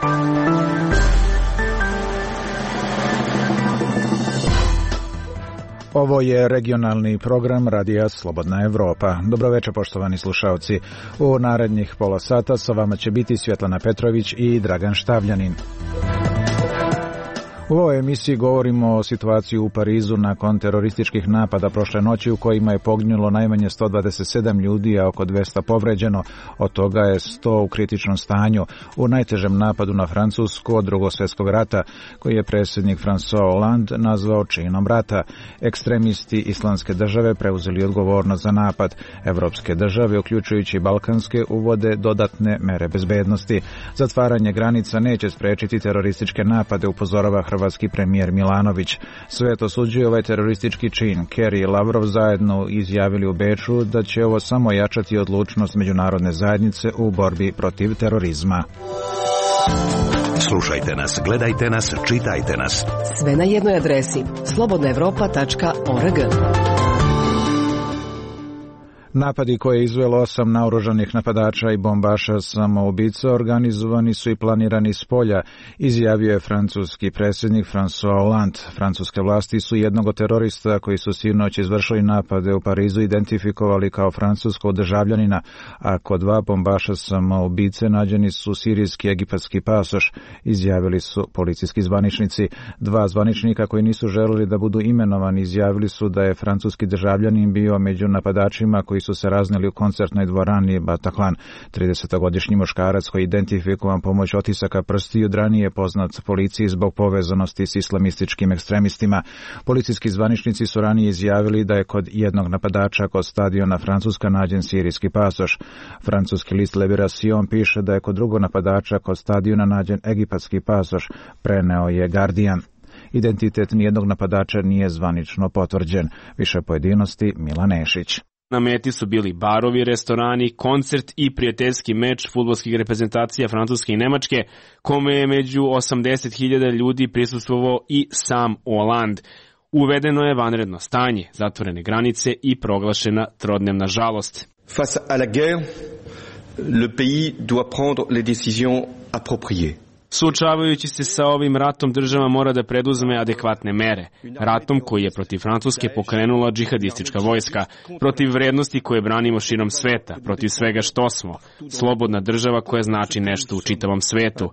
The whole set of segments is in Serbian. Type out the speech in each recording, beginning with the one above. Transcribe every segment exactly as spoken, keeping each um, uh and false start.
Ovo je regionalni program Radija Slobodna Evropa. Dobroveče, poštovani slušaoci. U narednih pola sata sa vama će biti Svjetlana Petrović i Dragan Štavljanin. U ovoj emisiji govorimo o situaciji u Parizu nakon terorističkih napada prošle noći u kojima je poginulo najmanje sto dvadeset sedam ljudi, a oko dvesta povređeno, od toga je sto u kritičnom stanju. U najtežem napadu na Francusku od Drugog svjetskog rata, koji je predsjednik François Hollande nazvao činom rata. Ekstremisti Islamske države preuzeli odgovornost za napad. Evropske države, uključujući balkanske, uvode dodatne mere bezbednosti. Zatvaranje granica neće spriječiti terorističke napade, upozorava hrvatski premijer Milanović. Svet osuđuje ovaj teroristički čin. Kerry i Lavrov zajedno izjavili u Beču da će ovo samo jačati odlučnost međunarodne zajednice u borbi protiv terorizma. Slušajte nas, gledajte nas, čitajte nas. Sve na jednoj adresi slobodna evropa tačka org. Napadi koje je izvelo osam naoružanih napadača i bombaša samoubica organizovani su i planirani s polja, izjavio je francuski predsjednik François Hollande. Francuske vlasti su jednog od terorista koji su sinoć izvršili napade u Parizu identifikovali kao francuskog državljanina, a kod dva bombaša samoubice nađeni su sirijski i egipatski pasoš, izjavili su policijski zvaničnici. Dva zvaničnika koji nisu želeli da budu imenovani izjavili su da je francuski državljanin bio među napadačima koji su se razneli u koncertnoj dvorani Bataclan. tridesetogodišnji muškarac koji je identifikovan pomoću otisaka prstiju ranije je poznat policiji zbog povezanosti s islamističkim ekstremistima. Policijski zvaničnici su ranije izjavili da je kod jednog napadača kod stadiona Francuska nađen sirijski pasoš. Francuski list Libération piše da je kod drugog napadača kod stadiona nađen egipatski pasoš, preneo je Guardian. Identitet nijednog napadača nije zvanično potvrđen. Više pojedinosti Milan Nešić. Na meti su bili barovi, restorani, koncert i prijateljski meč fudbalskih reprezentacija Francuske i Nemačke, kome je među osamdeset hiljada ljudi prisustvovao i sam Hollande. Uvedeno je vanredno stanje, zatvorene granice i proglašena trodnevna žalost. Face à la guerre, le pays doit prendre les décisions appropriées. Suočavajući se sa ovim ratom, država mora da preduzme adekvatne mere. Ratom koji je protiv Francuske pokrenula džihadistička vojska, protiv vrednosti koje branimo širom sveta, protiv svega što smo. Slobodna država koja znači nešto u čitavom svetu,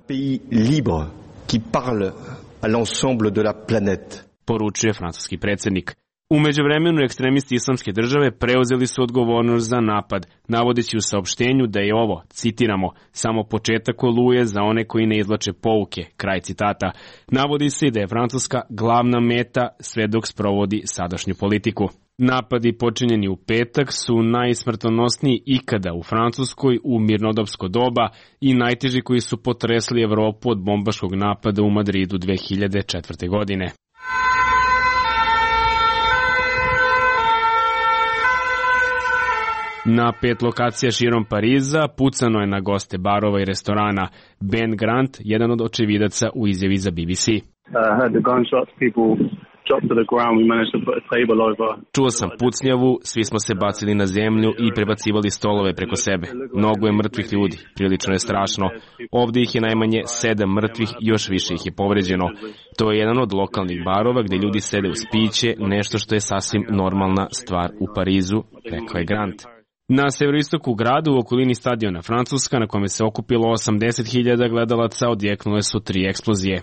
poručuje francuski predsjednik. U međuvremenu ekstremisti Islamske države preuzeli su odgovornost za napad, navodeći u saopštenju da je ovo, citiramo, samo početak oluje za one koji ne izvlače pouke, kraj citata. Navodi se da je Francuska glavna meta sve dok sprovodi sadašnju politiku. Napadi počinjeni u petak su najsmrtonosniji ikada u Francuskoj u mirnodopsko doba i najteži koji su potresli Evropu od bombaškog napada u Madridu dve hiljade četvrte. godine. Na pet lokacija širom Pariza pucano je na goste barova i restorana. Ben Grant, jedan od očevidaca, u izjavi za B B C. Čuo sam pucnjavu, svi smo se bacili na zemlju i prebacivali stolove preko sebe. Mnogo je mrtvih ljudi, prilično je strašno. Ovdje ih je najmanje sedam mrtvih, još više ih je povređeno. To je jedan od lokalnih barova gdje ljudi sede uz piće, nešto što je sasvim normalna stvar u Parizu, rekao je Grant. Na severoistoku grada u okolini stadiona Francuska, na kome se okupilo osamdeset hiljada gledalaca, odjeknule su tri eksplozije.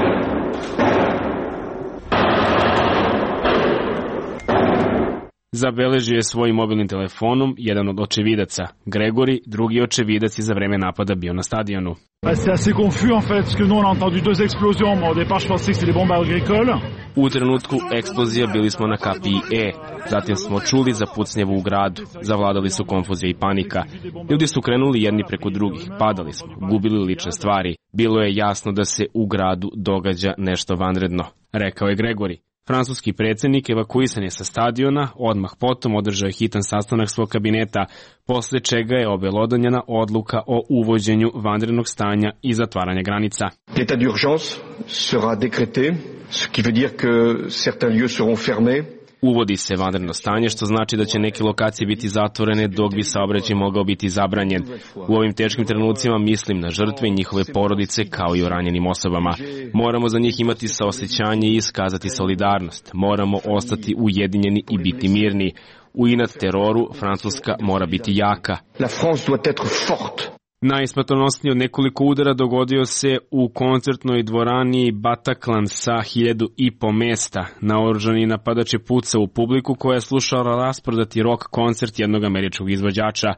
Zabeležio je svojim mobilnim telefonom jedan od očevidaca. Gregory, drugi očevidac, je za vreme napada bio na stadionu. C'est assez confus en fait, parce que nous on a entendu deux explosions, mais au départ je pensais que c'était des bombes agricoles. U trenutku eksplozija bili smo na kapiji E, zatim smo čuli za pucnjevu u gradu, zavladali su konfuzija i panika. Ljudi su krenuli jedni preko drugih, padali smo, gubili lične stvari. Bilo je jasno da se u gradu događa nešto vanredno, rekao je Gregory. Francuski predsjednik evakuisan je sa stadiona, odmah potom održao je hitan sastanak svog kabineta, posle čega je obelodonjena odluka o uvođenju vanrednog stanja i zatvaranja granica. L'état d'urgence sera décrété, ce qui veut dire que certains lieux seront fermés Uvodi se vanredno stanje, što znači da će neke lokacije biti zatvorene dok bi saobraćaj mogao biti zabranjen. U ovim teškim trenucima mislim na žrtve i njihove porodice kao i o ranjenim osobama. Moramo za njih imati saosećanje i iskazati solidarnost. Moramo ostati ujedinjeni i biti mirni. U inat teroru Francuska mora biti jaka. La France doit être forte. Najsmrtonosniji od nekoliko udara dogodio se u koncertnoj dvorani Bataclan sa hiljadu i po mesta. Naoružani napadač je pucao u publiku koja je slušala rasprodati rock koncert jednog američkog izvođača.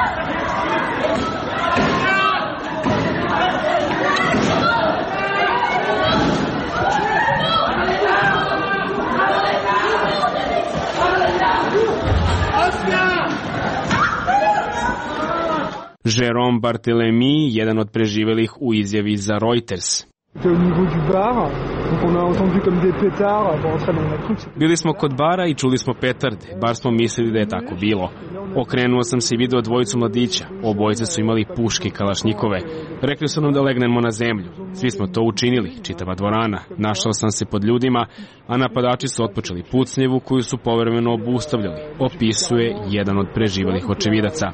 Jérôme Barthélemy, jedan od preživelih u izjavi za Reuters. Bili smo kod bara i čuli smo petarde, bar smo mislili da je tako bilo. Okrenuo sam se i video dvojicu mladića, obojice su imali puške i kalašnjikove. Rekli su nam da legnemo na zemlju. Svi smo to učinili, čitava dvorana. Našao sam se pod ljudima, a napadači su otpočeli pucnjevu koju su povremeno obustavljali, opisuje jedan od preživelih očevidaca.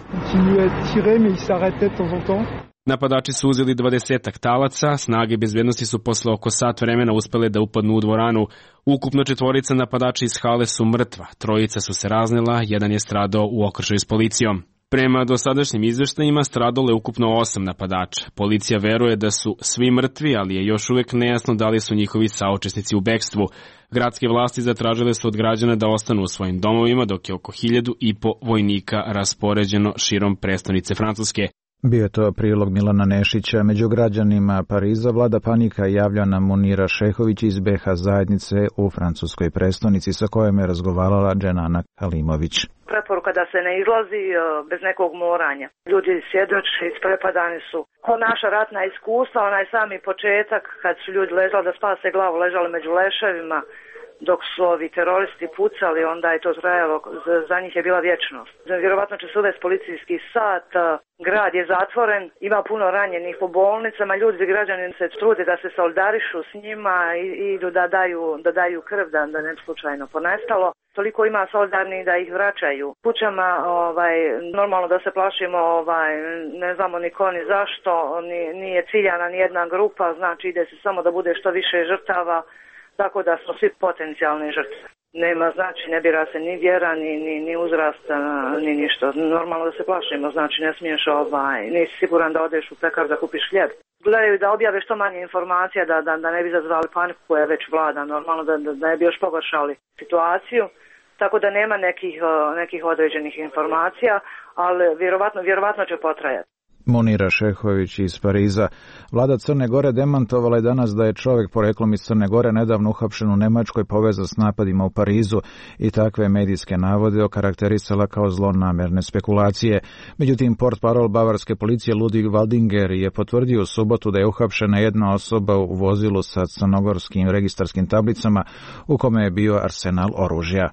Napadači su uzeli dvadesetak talaca, snage bezbednosti su posle oko sat vremena uspele da upadnu u dvoranu. Ukupno četvorica napadača iz hale su mrtva, trojica su se raznela, jedan je stradao u okršaju s policijom. Prema dosadašnjim izveštajima stradalo je ukupno osam napadača. Policija veruje da su svi mrtvi, ali je još uvek nejasno da li su njihovi saučesnici u bekstvu. Gradske vlasti zatražile su od građana da ostanu u svojim domovima, dok je oko hiljadu i po vojnika raspoređeno širom prestonice Francuske. Bio je to prilog Milana Nešića. Među građanima Pariza vlada panika javljana Munira Šehović iz B H zajednice u francuskoj prestonici sa kojom je razgovarala Dženana Kalimović. Preporuka da se ne izlazi bez nekog moranja. Ljudi svjedoče, isprepadani su. Ko naša ratna iskustva, onaj sami početak kad su ljudi ležali da spase glavu, ležali među leševima, dok su ovi teroristi pucali, onda je to trajalo, za njih je bila vječnost. Vjerovatno će se uvesti policijski sat, grad je zatvoren, ima puno ranjenih po bolnicama, ljudi, građani se trude da se solidarišu s njima i idu da daju, da daju krv, da, da ne slučajno ponestalo. Toliko ima solidarni da ih vraćaju kućama, ovaj, normalno da se plašimo, ovaj, ne znamo ni ko ni zašto, ni, nije ciljana ni jedna grupa, znači ide se samo da bude što više žrtava, tako da smo svi potencijalni žrtve. Nema, znači, ne bira se ni vjera, ni, ni, ni uzrast, ni ništa. Normalno da se plašimo, znači ne smiješ, ovaj, nisi siguran da odeš u pekar da kupiš hljeb. Gledaju da objave što manje informacija, da, da, da ne bi zazvali paniku koja već vlada, normalno da, da, da ne bi još pogoršali situaciju. Tako da nema nekih, nekih određenih informacija, ali vjerovatno, vjerovatno će potrajati. Munira Šehović iz Pariza. Vlada Crne Gore demantovala je danas da je čovjek poreklom iz Crne Gore nedavno uhapšen u Nemačkoj povezan s napadima u Parizu i takve medijske navode okarakterisala kao zlonamerne spekulacije. Međutim, portparol bavarske policije Ludwig Waldinger je potvrdio u subotu da je uhapšena jedna osoba u vozilu sa crnogorskim registarskim tablicama u kome je bio arsenal oružja.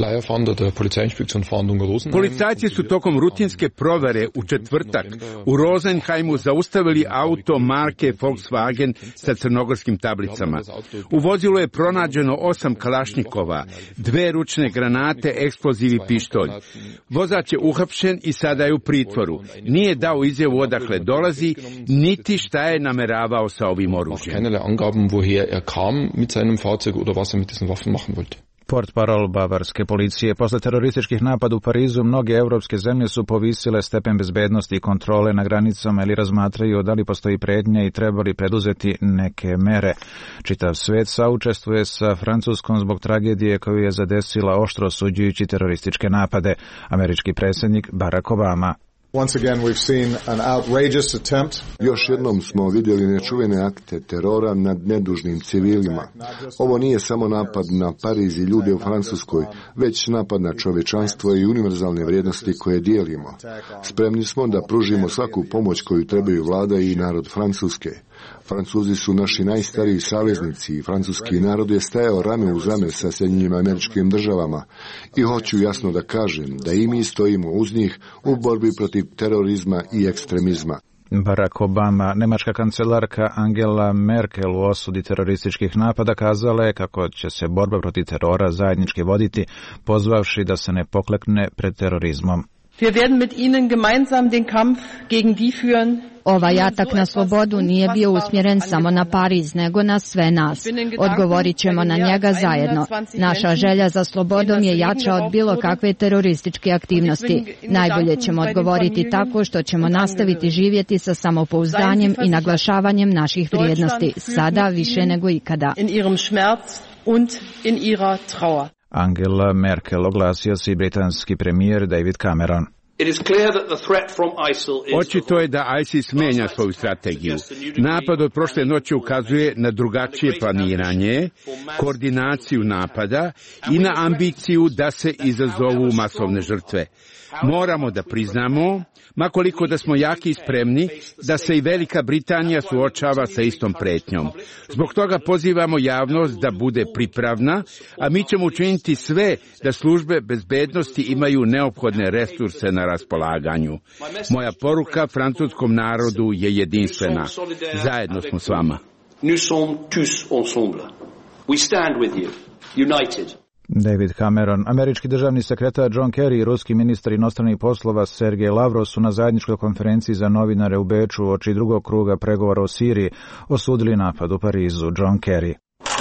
Policajci su tokom rutinske provere u četvrtak u Rosenheimu zaustavili auto marke Volkswagen sa crnogorskim tablicama. U vozilu je pronađeno osam kalašnikova, dve ručne granate, eksploziv i pištolj. Vozač je uhapšen i sada je u pritvoru. Nije dao izjavu odakle dolazi, niti šta je nameravao sa ovim oružjem. Portparol bavarske policije. Posle terorističkih napada u Parizu, mnoge evropske zemlje su povisile stepen bezbednosti i kontrole na granicama ili razmatraju da li postoji pretnja i trebali preduzeti neke mere. Čitav svet saučestvuje sa Francuskom zbog tragedije koju je zadesila oštro osuđujući terorističke napade. Američki predsjednik Barack Obama. Once again we've seen an outrageous attempt. Još jednom smo vidjeli nečuvene akte terora nad nedužnim civilima. Ovo nije samo napad na Pariz i ljude u Francuskoj, već napad na čovječanstvo i univerzalne vrijednosti koje dijelimo. Spremni smo da pružimo svaku pomoć koju trebaju vlada i narod Francuske. Francuzi su naši najstariji saveznici i francuski narod je stajao rame uz rame sa Sjedinjenim Američkim Državama i hoću jasno da kažem da i mi stojimo uz njih u borbi protiv terorizma i ekstremizma. Barack Obama, nemačka kancelarka Angela Merkel u osudi terorističkih napada kazala je kako će se borba protiv terora zajednički voditi, pozvavši da se ne poklekne pred terorizmom. Wir werden mit ihnen gemeinsam den Kampf gegen die führen. Ovaj atak na slobodu nije bio usmjeren samo na Pariz, nego na sve nas. Odgovorit ćemo na njega zajedno. Naša želja za slobodom je jača od bilo kakve terorističke aktivnosti. Najbolje ćemo odgovoriti tako što ćemo nastaviti živjeti sa samopouzdanjem i naglašavanjem naših vrijednosti, sada više nego ikada. Angela Merkel, oglasio se i britanski premijer David Cameron. Očito je da ISIS menja svoju strategiju. Napad od prošle noći ukazuje na drugačije planiranje, koordinaciju napada i na ambiciju da se izazovu masovne žrtve. Moramo da priznamo, ma koliko da smo jaki i spremni, da se i Velika Britanija suočava sa istom pretnjom. Zbog toga pozivamo javnost da bude pripravna, a mi ćemo učiniti sve da službe bezbednosti imaju neophodne resurse na raspolaganju. Moja poruka francuskom narodu je jedinstvena. Zajedno smo s vama. David Cameron, američki državni sekretar John Kerry i ruski ministar inostranih poslova Sergej Lavrov su na zajedničkoj konferenciji za novinare u Beču uoči drugog kruga pregovora o Siriji osudili napad u Parizu. John Kerry.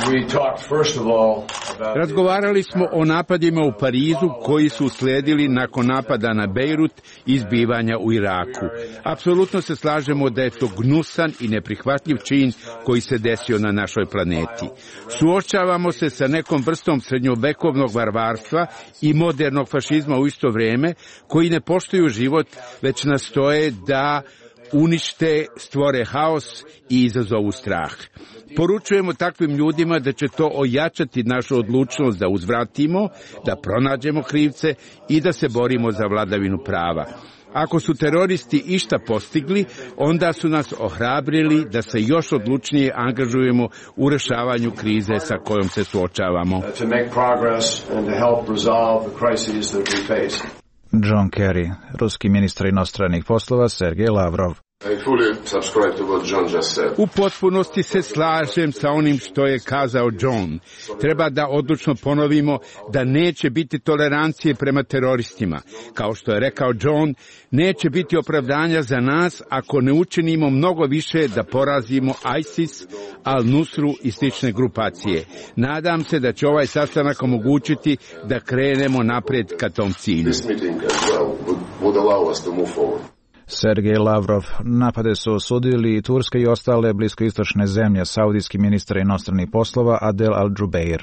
Razgovarali smo o napadima u Parizu koji su usledili nakon napada na Bejrut i izbivanja u Iraku. Apsolutno se slažemo da je to gnusan i neprihvatljiv čin koji se desio na našoj planeti. Suočavamo se sa nekom vrstom srednjovekovnog varvarstva i modernog fašizma u isto vrijeme, koji ne poštuju život, već nastoje da unište, stvore haos i izazovu strah. Poručujemo takvim ljudima da će to ojačati našu odlučnost da uzvratimo, da pronađemo krivce i da se borimo za vladavinu prava. Ako su teroristi išta postigli, onda su nas ohrabrili da se još odlučnije angažujemo u rješavanju krize sa kojom se suočavamo. John Kerry, ruski ministar inostranih poslova Sergej Lavrov. U potpunosti se slažem sa onim što je kazao John. Treba da odlučno ponovimo da neće biti tolerancije prema teroristima. Kao što je rekao John, neće biti opravdanja za nas ako ne učinimo mnogo više da porazimo ISIS, Al-Nusru i slične grupacije. Nadam se da će ovaj sastanak omogućiti da krenemo naprijed ka tom cilju. Sergej Lavrov, napade su osudili i Turska i ostale bliskoistočne zemlje, saudijski ministar inostranih poslova Adel Al-Jubeir.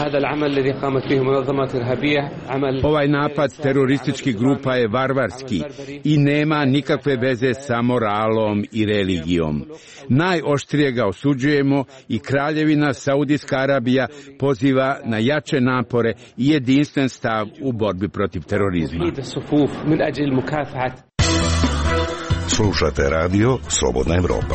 Ovaj napad terorističkih grupa je varvarski i nema nikakve veze sa moralom i religijom. Najoštrije ga osuđujemo i Kraljevina Saudijska Arabija poziva na jače napore i jedinstven stav u borbi protiv terorizma. Slušate radio Slobodna Evropa.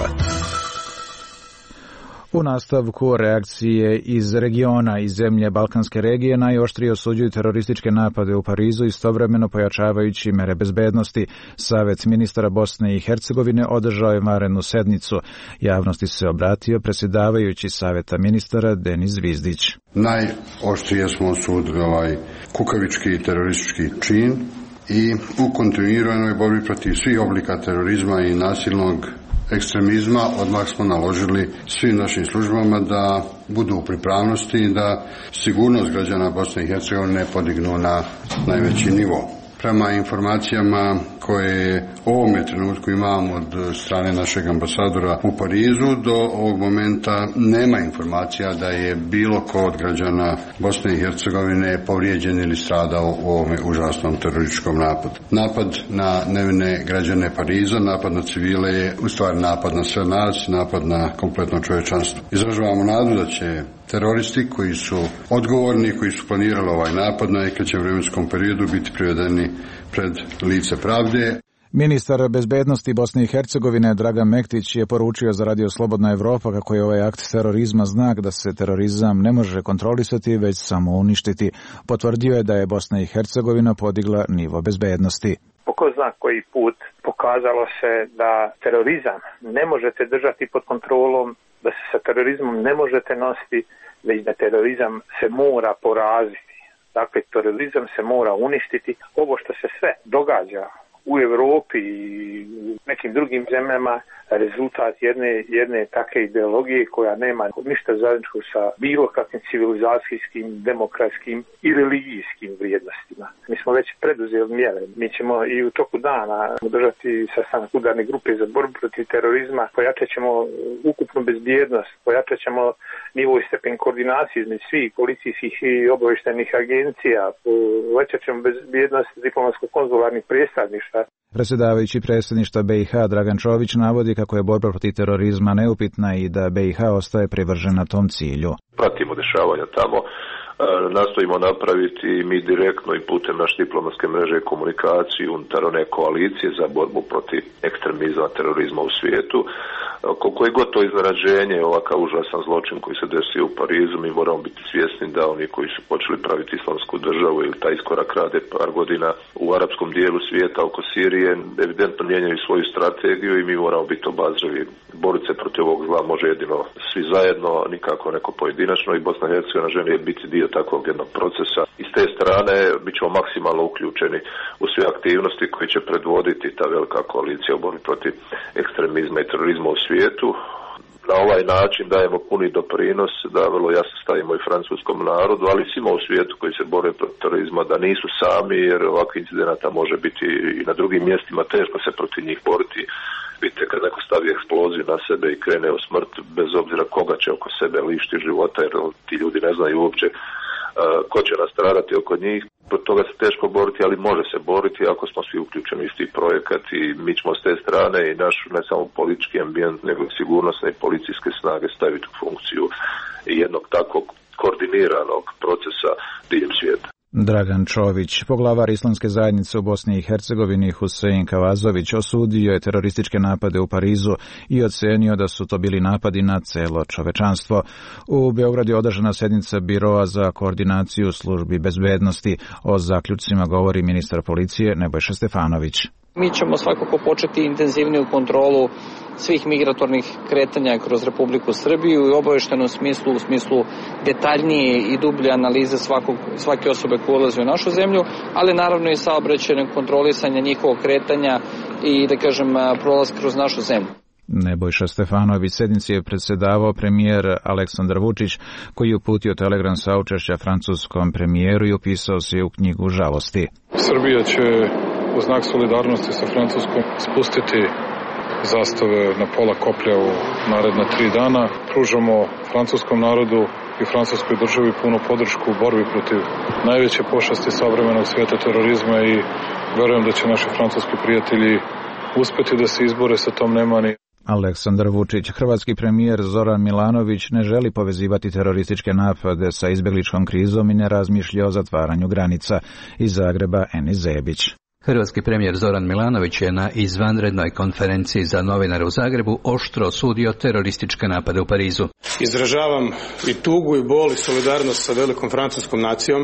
U nastavku reakcije iz regiona i zemlje Balkanske regije najoštrije osuđuju terorističke napade u Parizu, istovremeno pojačavajući mere bezbednosti. Savet ministara Bosne i Hercegovine održao je vanrednu sednicu. Javnosti se obratio predsjedavajući Saveta ministara Denis Zvizdić. Najoštrije smo osudili ovaj kukavički teroristički čin i u kontinuiranoj borbi protiv svih oblika terorizma i nasilnog ekstremizma odmah smo naložili svim našim službama da budu u pripravnosti i da sigurnost građana Bosne i Hercegovine podignu na najveći nivo. Prema informacijama koje u ovome trenutku imamo od strane našeg ambasadora u Parizu, do ovog momenta nema informacija da je bilo ko od građana Bosne i Hercegovine povrijeđen ili stradao u ovome užasnom terorističkom napadu. Napad na nevine građane Pariza, napad na civile je u stvari napad na sve nas, napad na kompletno čovječanstvo. Izražavamo nadu da će teroristi koji su odgovorni, koji su planirali ovaj napad na najkraćem vremenskom periodu biti privedeni pred lice pravde. Ministar bezbednosti Bosne i Hercegovine Dragan Mektić je poručio za Radio Slobodna Evropa kako je ovaj akt terorizma znak da se terorizam ne može kontrolisati, već samo uništiti. Potvrdio je da je Bosna i Hercegovina podigla nivo bezbednosti. po ko zna koji put pokazalo se da terorizam ne možete držati pod kontrolom, da se sa terorizmom ne možete nositi, već da terorizam se mora poraziti. Dakle, terorizam se mora uništiti. Ovo što se sve događa u Europi i u nekim drugim zemljama rezultat jedne, jedne takve ideologije koja nema ništa zajedničko sa bilo kakvim civilizacijskim, demokratskim i religijskim vrijednostima. Mi smo već preduzeli mjere. Mi ćemo i u toku dana održati sastanak udarne grupe za borbu protiv terorizma, pojačat ćemo ukupnu bezbjednost, pojačat ćemo nivo i stepen koordinacije između svih policijskih i obavještajnih agencija, povećat ćemo bezbjednost diplomatsko-konzularnih predstavništva. Predsjedavajući predsjedništva B i H Dragan Čović navodi kako je borba protiv terorizma neupitna i da B i H ostaje privržena tom cilju. Pratimo dešavanja tamo, nastojimo napraviti mi direktno i putem naše diplomatske mreže komunikaciju unutar one koalicije za borbu protiv ekstremizma, terorizma u svijetu. Koliko je god to iznenađenje, ovakav užasan zločin koji se desio u Parizu, mi moramo biti svjesni da oni koji su počeli praviti islamsku državu ili taj iskorak rade par godina u arapskom dijelu svijeta oko Sirije, evidentno mijenjaju svoju strategiju i mi moramo biti obazrivi. Boriti se protiv ovog zla može jedino svi zajedno, nikako neko pojedinačno, i Bosna i Hercegovina želi biti dio takvog jednog procesa. I s te strane bit ćemo maksimalno uključeni u sve aktivnosti koji će predvoditi ta velika koalicija u borbi protiv ekstremizma i terorizma u svijetu. Na ovaj način dajemo puni doprinos da vrlo jasno stavimo i francuskom narodu, ali svima u svijetu koji se bore protiv terorizma da nisu sami, jer ovakvih incidenata može biti i na drugim mjestima, teško se protiv njih boriti. Vidite, kad neko stavi eksploziju na sebe i krene u smrt, bez obzira koga će oko sebe lišiti života, jer ti ljudi ne znaju uopće uh, ko će nastradati oko njih. Protiv toga se teško boriti, ali može se boriti ako smo svi uključeni u isti projekat i mi ćemo s te strane i naš ne samo politički ambijent, nego i sigurnosne i policijske snage staviti u funkciju jednog takvog koordiniranog procesa diljem svijeta. Dragan Čović, poglavar Islamske zajednice u Bosni i Hercegovini Husein Kavazović, osudio je terorističke napade u Parizu i ocenio da su to bili napadi na celo čovečanstvo. U Beogradu je održana sjednica Biroa za koordinaciju službi bezbednosti. O zaključcima govori ministar policije Nebojša Stefanović. Mi ćemo svakako početi intenzivniju kontrolu svih migratornih kretanja kroz Republiku Srbiju i obavještajnom smislu, u smislu detaljnije i dublje analize svakog, svake osobe koja ulazi u našu zemlju, ali naravno i saobraćajnog kontrolisanja njihovog kretanja i, da kažem, prolaz kroz našu zemlju. Nebojša Stefanović sednici je predsjedavao premijer Aleksandar Vučić, koji je uputio telegram saučešća francuskom premijeru i upisao se u knjigu žalosti. Srbija će u znak solidarnosti sa Francuskom spustiti zastave na pola koplja u naredna tri dana. Pružamo francuskom narodu i francuskoj državi punu podršku u borbi protiv najveće pošasti savremenog svijeta, terorizma, i verujem da će naši francuski prijatelji uspjeti da se izbore sa tom nemani. Aleksandar Vučić, hrvatski premijer Zoran Milanović ne želi povezivati terorističke napade sa izbjegličkom krizom i ne razmišlja o zatvaranju granica. Iz Zagreba Enis Zebić. Hrvatski premijer Zoran Milanović je na izvanrednoj konferenciji za novinare u Zagrebu oštro osudio terorističke napade u Parizu. Izražavam i tugu i bol i solidarnost sa velikom francuskom nacijom,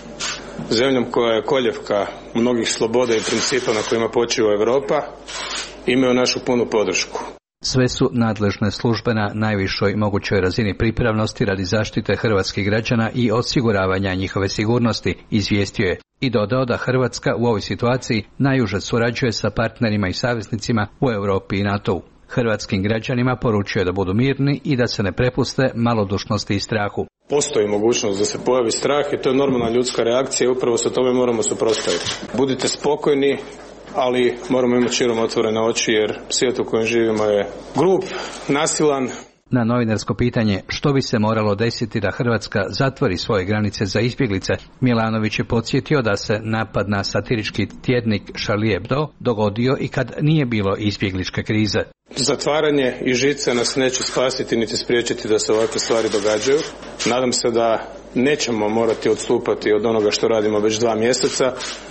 zemljom koja je koljevka mnogih sloboda i principa na kojima počiva Europa, imaju našu punu podršku. Sve su nadležne službe na najvišoj mogućoj razini pripravnosti radi zaštite hrvatskih građana i osiguravanja njihove sigurnosti, izvijestio je i dodao da Hrvatska u ovoj situaciji najuže surađuje sa partnerima i saveznicima u Europi i NATO-u. Hrvatskim građanima poručuje da budu mirni i da se ne prepuste malodušnosti i strahu. Postoji mogućnost da se pojavi strah i to je normalna ljudska reakcija i upravo se tome moramo suprotstaviti. Budite spokojni, ali moramo imati širom otvorene oči jer svijet u kojem živimo je grub, nasilan. Na novinarsko pitanje što bi se moralo desiti da Hrvatska zatvori svoje granice za izbjeglice, Milanović je podsjetio da se napad na satirički tjednik Charlie Hebdo dogodio i kad nije bilo izbjegličke krize. Zatvaranje i žice nas neće spasiti niti spriječiti da se ovakve stvari događaju. Nadam se da nećemo morati odstupati od onoga što radimo već dva mjeseca.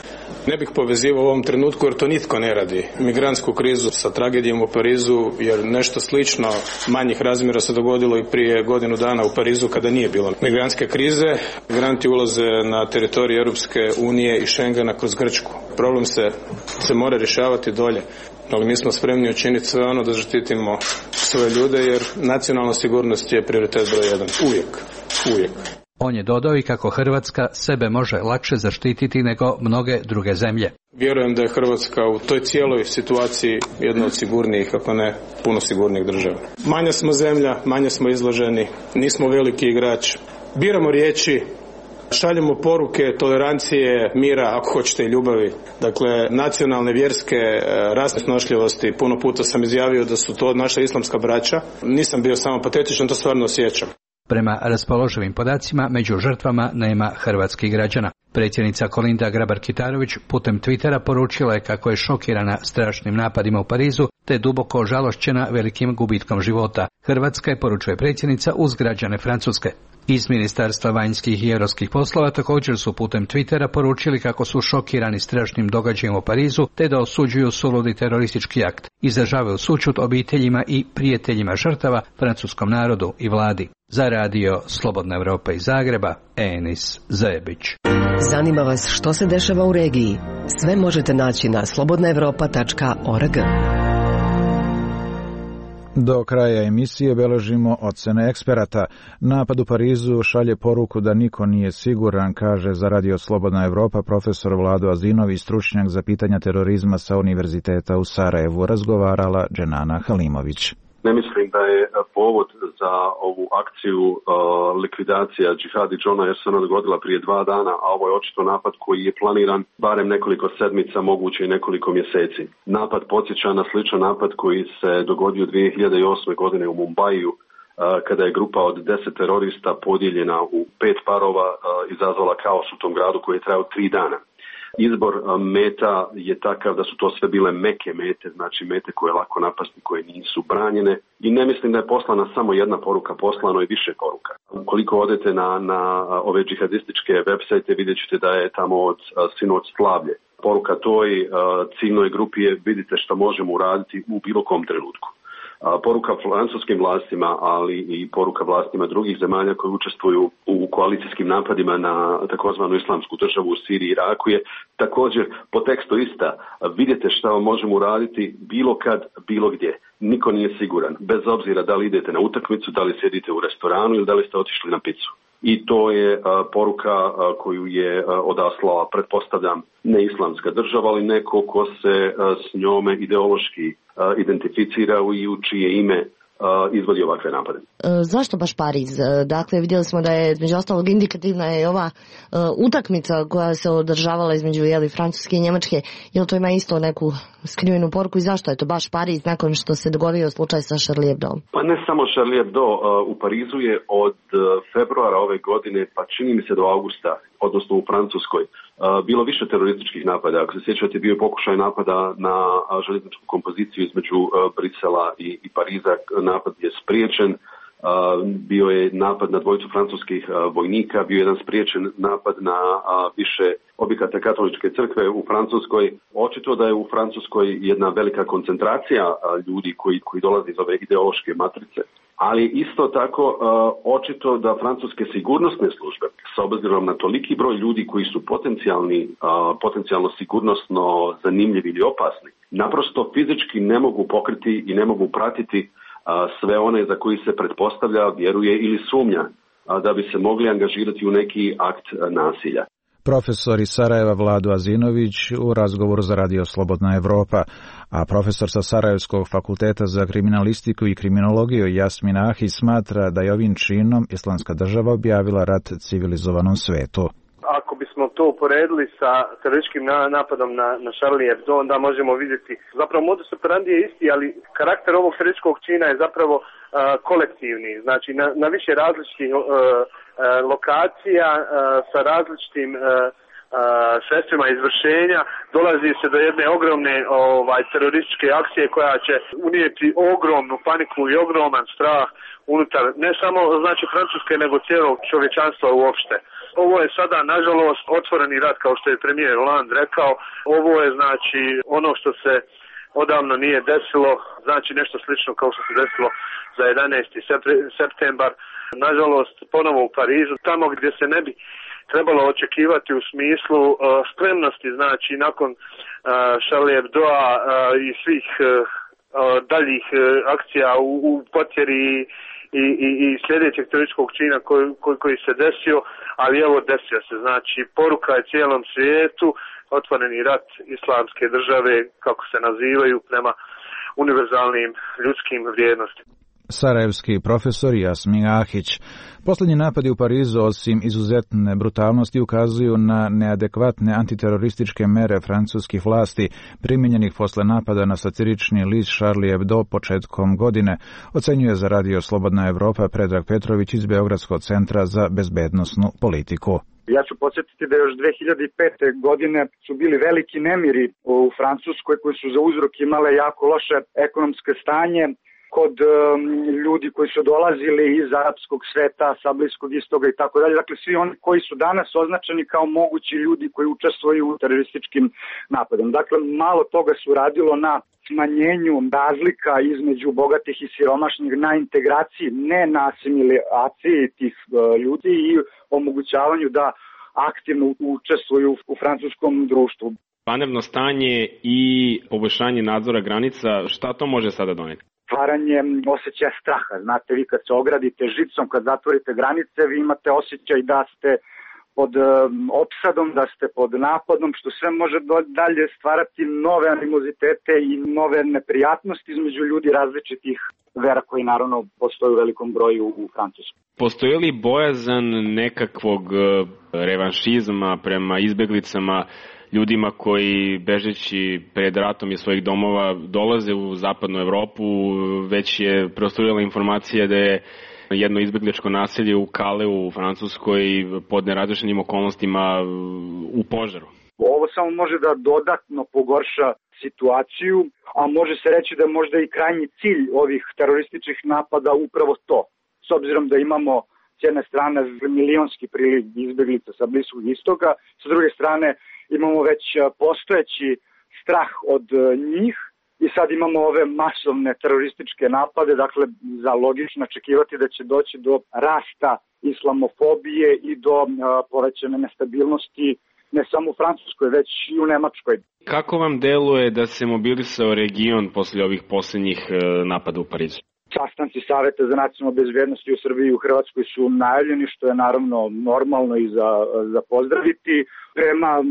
Ne bih povezivao u ovom trenutku jer to nitko ne radi. Migrantsku krizu sa tragedijom u Parizu, jer nešto slično manjih razmjera se dogodilo i prije godinu dana u Parizu kada nije bilo migrantske krize. Migranti ulaze na teritorij Europske unije i Schengena kroz Grčku. Problem se, se mora rješavati dolje, ali mi smo spremni učiniti sve ono da zaštitimo svoje ljude, jer nacionalna sigurnost je prioritet broj jedan. Uvijek. Uvijek. On je dodao i kako Hrvatska sebe može lakše zaštititi nego mnoge druge zemlje. Vjerujem da je Hrvatska u toj cijeloj situaciji jedna od sigurnijih, ako ne puno sigurnijih država. Manja smo zemlja, manje smo izloženi, nismo veliki igrač. Biramo riječi, šaljemo poruke tolerancije, mira, ako hoćete i ljubavi. Dakle, nacionalne, vjerske, rasne snošljivosti. Puno puta sam izjavio da su to naša islamska braća. Nisam bio samo patetičan, to stvarno osjećam. Prema raspoloživim podacima, među žrtvama nema hrvatskih građana. Predsjednica Kolinda Grabar-Kitarović putem Twittera poručila je kako je šokirana strašnim napadima u Parizu, te duboko žalošćena velikim gubitkom života. Hrvatska je, poručuje predsjednica, uz građane Francuske. Iz Ministarstva vanjskih i europskih poslova također su putem Twittera poručili kako su šokirani strašnim događajem u Parizu, te da osuđuju suludi teroristički akt. Izražavaju sućut obiteljima i prijateljima žrtava, francuskom narodu i vladi. Za radio Slobodna Evropa iz Zagreba, Enis Zebić. Zanima vas što se dešava u regiji? Sve možete naći na slobodna evropa tačka org. Do kraja emisije beležimo ocene eksperata. Napad u Parizu šalje poruku da niko nije siguran, kaže za radio Slobodna Evropa profesor Vlado Azinović, stručnjak za pitanja terorizma sa Univerziteta u Sarajevu, razgovarala Dženana Halimović. Ne mislim da je povod za ovu akciju uh, likvidacija Džihadi Džona, jer se ona dogodila prije dva dana, a ovo je očito napad koji je planiran barem nekoliko sedmica, moguće i nekoliko mjeseci. Napad podsjeća na sličan napad koji se dogodio dvije hiljade osme godine u Mumbaiju, uh, kada je grupa od deset terorista podijeljena u pet parova uh, izazvala kaos u tom gradu koji je trajao tri dana. Izbor meta je takav da su to sve bile meke mete, znači mete koje je lako napasti, koje nisu branjene, i ne mislim da je poslana samo jedna poruka, poslano je više poruka. Ukoliko odete na, na ove džihadističke web sajte, vidjet ćete da je tamo od sinoć slavlje. Poruka toj ciljnoj grupi je: vidite što možemo uraditi u bilo kom trenutku. Poruka francuskim vlastima, ali i poruka vlastima drugih zemalja koji učestvuju u koalicijskim napadima na takozvanu islamsku državu u Siriji i Iraku je također po tekstu ista: vidite šta možemo uraditi bilo kad, bilo gdje. Niko nije siguran, bez obzira da li idete na utakmicu, da li sjedite u restoranu ili da li ste otišli na picu. I to je a, poruka a, koju je a, odaslala, pretpostavljam, ne islamska država, ali neko ko se a, s njome ideološki a, identificira i u čije ime a, izvodi ovakve napade. E, zašto baš Pariz? Dakle, vidjeli smo da je, među ostalog, indikativna je ova uh, utakmica koja se održavala između jeli, Francuske i Njemačke. Jel to ima isto neku skrivenu poruku i zašto je to baš Pariz nakon što se dogodio slučaj sa Charlie Hebdo? Pa ne samo Charlie Hebdo, uh, u Parizu je od uh, februara ove godine, pa čini mi se do augusta, odnosno u Francuskoj, uh, bilo više terorističkih napada. Ako se sjećate, bio je pokušaj napada na uh, željezničku kompoziciju između uh, Brisela i, i Pariza. Napad je spriječen. Uh, bio je napad na dvojicu francuskih uh, vojnika, bio je jedan spriječen napad na uh, više objekata katoličke crkve u Francuskoj. Očito da je u Francuskoj jedna velika koncentracija uh, ljudi koji, koji dolaze iz ove ideološke matrice. Ali isto tako uh, očito da francuske sigurnosne službe, s obzirom na toliki broj ljudi koji su potencijalni, uh, potencijalno sigurnosno zanimljivi ili opasni, naprosto fizički ne mogu pokriti i ne mogu pratiti sve one za koji se pretpostavlja, vjeruje ili sumnja da bi se mogli angažirati u neki akt nasilja. Profesor iz Sarajeva Vlado Azinović u razgovoru za radio Slobodna Evropa, a profesor sa Sarajevskog fakulteta za kriminalistiku i kriminologiju Jasmin Ahi smatra da je ovim činom Islamska država objavila rat civilizovanom svetu. Ako bismo to uporedili sa terorističkim napadom na, na Charlie Hebdo, onda možemo vidjeti, zapravo modus operandi je isti, ali karakter ovog terorističkog čina je zapravo uh, kolektivni, znači na, na više različitih uh, uh, lokacija uh, sa različitim uh, uh, sredstvima izvršenja dolazi se do jedne ogromne ovaj, terorističke akcije koja će unijeti ogromnu paniku i ogroman strah unutar ne samo znači Francuske, nego cijelog čovječanstva uopšte. Ovo je sada, nažalost, otvoreni rat, kao što je premijer Hollande rekao. Ovo je, znači, ono što se odavno nije desilo, znači nešto slično kao što se desilo za jedanaesti septembar. Nažalost, ponovo u Parizu, tamo gdje se ne bi trebalo očekivati u smislu uh, spremnosti, znači nakon uh, Charlie Hebdoa uh, i svih uh, daljih uh, akcija u, u potjeri i, i, i sljedećeg terorističkog čina koji, koji, koji se desio, ali evo desio se. Znači poruka je cijelom svijetu, otvoreni rat islamske države, kako se nazivaju, prema univerzalnim ljudskim vrijednostima. Sarajevski profesor Jasmin Ahić. Posljednji napadi u Parizu, osim izuzetne brutalnosti, ukazuju na neadekvatne antiterorističke mere francuskih vlasti primijenjenih posle napada na satirični list Charlie Hebdo početkom godine, ocenjuje za Radio Slobodna Evropa Predrag Petrović iz Beogradskog centra za bezbednosnu politiku. Ja ću podsjetiti da još dve hiljade pete. godine su bili veliki nemiri u Francuskoj koji su za uzrok imale jako loše ekonomske stanje kod um, ljudi koji su dolazili iz arapskog sveta, sa Bliskog istoga i tako dalje. Dakle, svi oni koji su danas označeni kao mogući ljudi koji učestvuju u terorističkim napadom. Dakle, malo toga su radilo na smanjenju razlika između bogatih i siromašnih, na integraciji, ne na asimilaciji tih uh, ljudi i omogućavanju da aktivno učestvuju u francuskom društvu. Vanredno stanje i poboljšanje nadzora granica, šta to može sada doneti? Stvaranje osjećaja straha. Znate, vi kad se ogradite žicom, kad zatvorite granice, vi imate osjećaj da ste pod um, opsadom, da ste pod napadom, što sve može dalje stvarati nove animozitete i nove neprijatnosti između ljudi različitih vera koji naravno postoje u velikom broju u Francuskoj. Postoji li bojazan nekakvog revanšizma prema izbeglicama, ljudima koji bežeći pred ratom iz svojih domova dolaze u zapadnu Evropu? Već je prostorila informacija da je jedno izbegličko naselje u Kaleu u Francuskoj pod nerazrešenim okolnostima u požaru. Ovo samo može da dodatno pogorša situaciju, a može se reći da je možda i krajnji cilj ovih terorističkih napada upravo to. S obzirom da imamo s jedne strane milionski priliv izbeglica sa Bliskog istoka, sa druge strane imamo već postojeći strah od njih i sad imamo ove masovne terorističke napade, dakle za logično očekivati da će doći do rasta islamofobije i do uh, povećane nestabilnosti ne samo u Francuskoj, već i u Nemačkoj. Kako vam deluje da se mobilisao region posle ovih posljednjih uh, napada u Parizu? Sastanci Saveta za nacionalnu bezbednost u Srbiji i u Hrvatskoj su najavljeni, što je naravno normalno i za, za pozdraviti. Prema uh,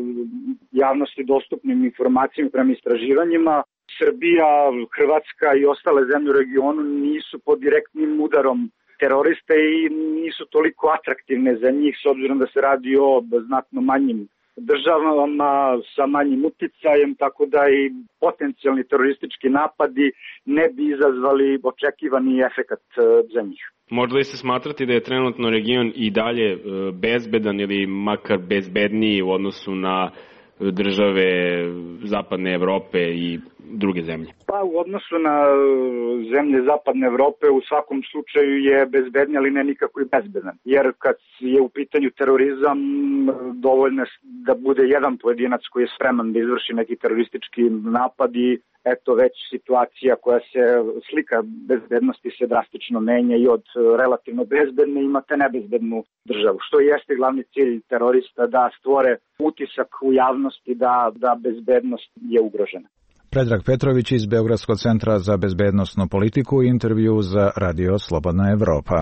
javnosti dostupnim informacijama, prema istraživanjima, Srbija, Hrvatska i ostale zemlje u regionu nisu pod direktnim udarom teroriste i nisu toliko atraktivne za njih, s obzirom da se radi o znatno manjim državama sa manjim uticajem, tako da i potencijalni teroristički napadi ne bi izazvali očekivani efekat za njih. Možda li se smatrati da je trenutno region i dalje bezbedan ili makar bezbedniji u odnosu na države zapadne Evrope i druge zemlje? Pa u odnosu na zemlje zapadne Evrope u svakom slučaju je bezbedniji, ali ne nikako i bezbedan. Jer kad je u pitanju terorizam, dovoljno je da bude jedan pojedinac koji je spreman da izvrši neki teroristički napad i eto već situacija koja se, slika bezbednosti se drastično menja i od relativno bezbedne imate nebezbednu državu. Što jeste glavni cilj terorista, da stvore utisak u javnosti da, da bezbednost je ugrožena. Predrag Petrović iz Beogradskog centra za bezbednosnu politiku, intervju za Radio Slobodna Evropa.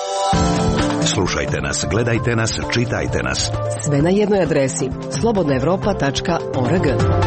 Slušajte nas, gledajte nas, čitajte nas. Sve na jednoj adresi slobodna evropa tačka org.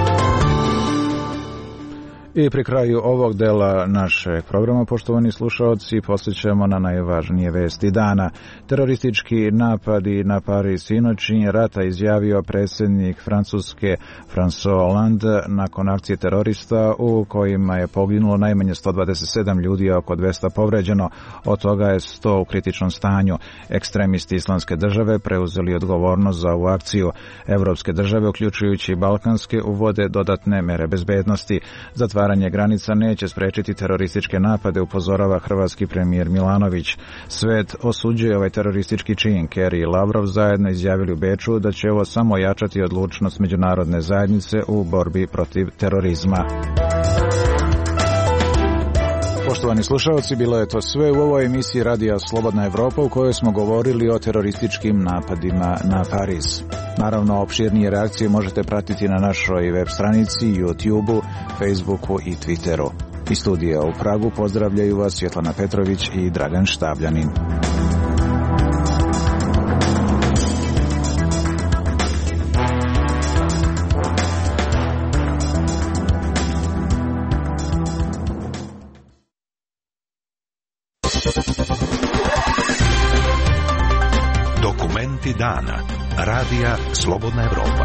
I pri kraju ovog dela našeg programa, poštovani slušaoci, posjećamo na najvažnije vesti dana. Teroristički napadi na Pariz sinoćnji rata izjavio predsjednik Francuske François Hollande nakon akcije terorista u kojima je poginulo najmanje sto dvadeset sedam ljudi, a oko dvesta povređeno, od toga je sto u kritičnom stanju. Ekstremisti Islamske države preuzeli odgovornost za ovu akciju. Evropske države, uključujući balkanske, uvode dodatne mere bezbednosti. Zatvaranje granica neće sprečiti terorističke napade, upozorava hrvatski premijer Milanović. Svet osuđuje ovaj teroristički čin. Kerry i Lavrov zajedno izjavili u Beču da će ovo samo jačati odlučnost međunarodne zajednice u borbi protiv terorizma. Poštovani slušalci, bilo je to sve u ovoj emisiji Radija Slobodna Evropa u kojoj smo govorili o terorističkim napadima na Pariz. Naravno, opširnije reakcije možete pratiti na našoj web stranici, YouTubeu, Facebooku i Twitteru. Iz studija u Pragu pozdravljaju vas Svjetlana Petrović i Dragan Štabljanin. Dokumenti dana. Radija Slobodna Evropa.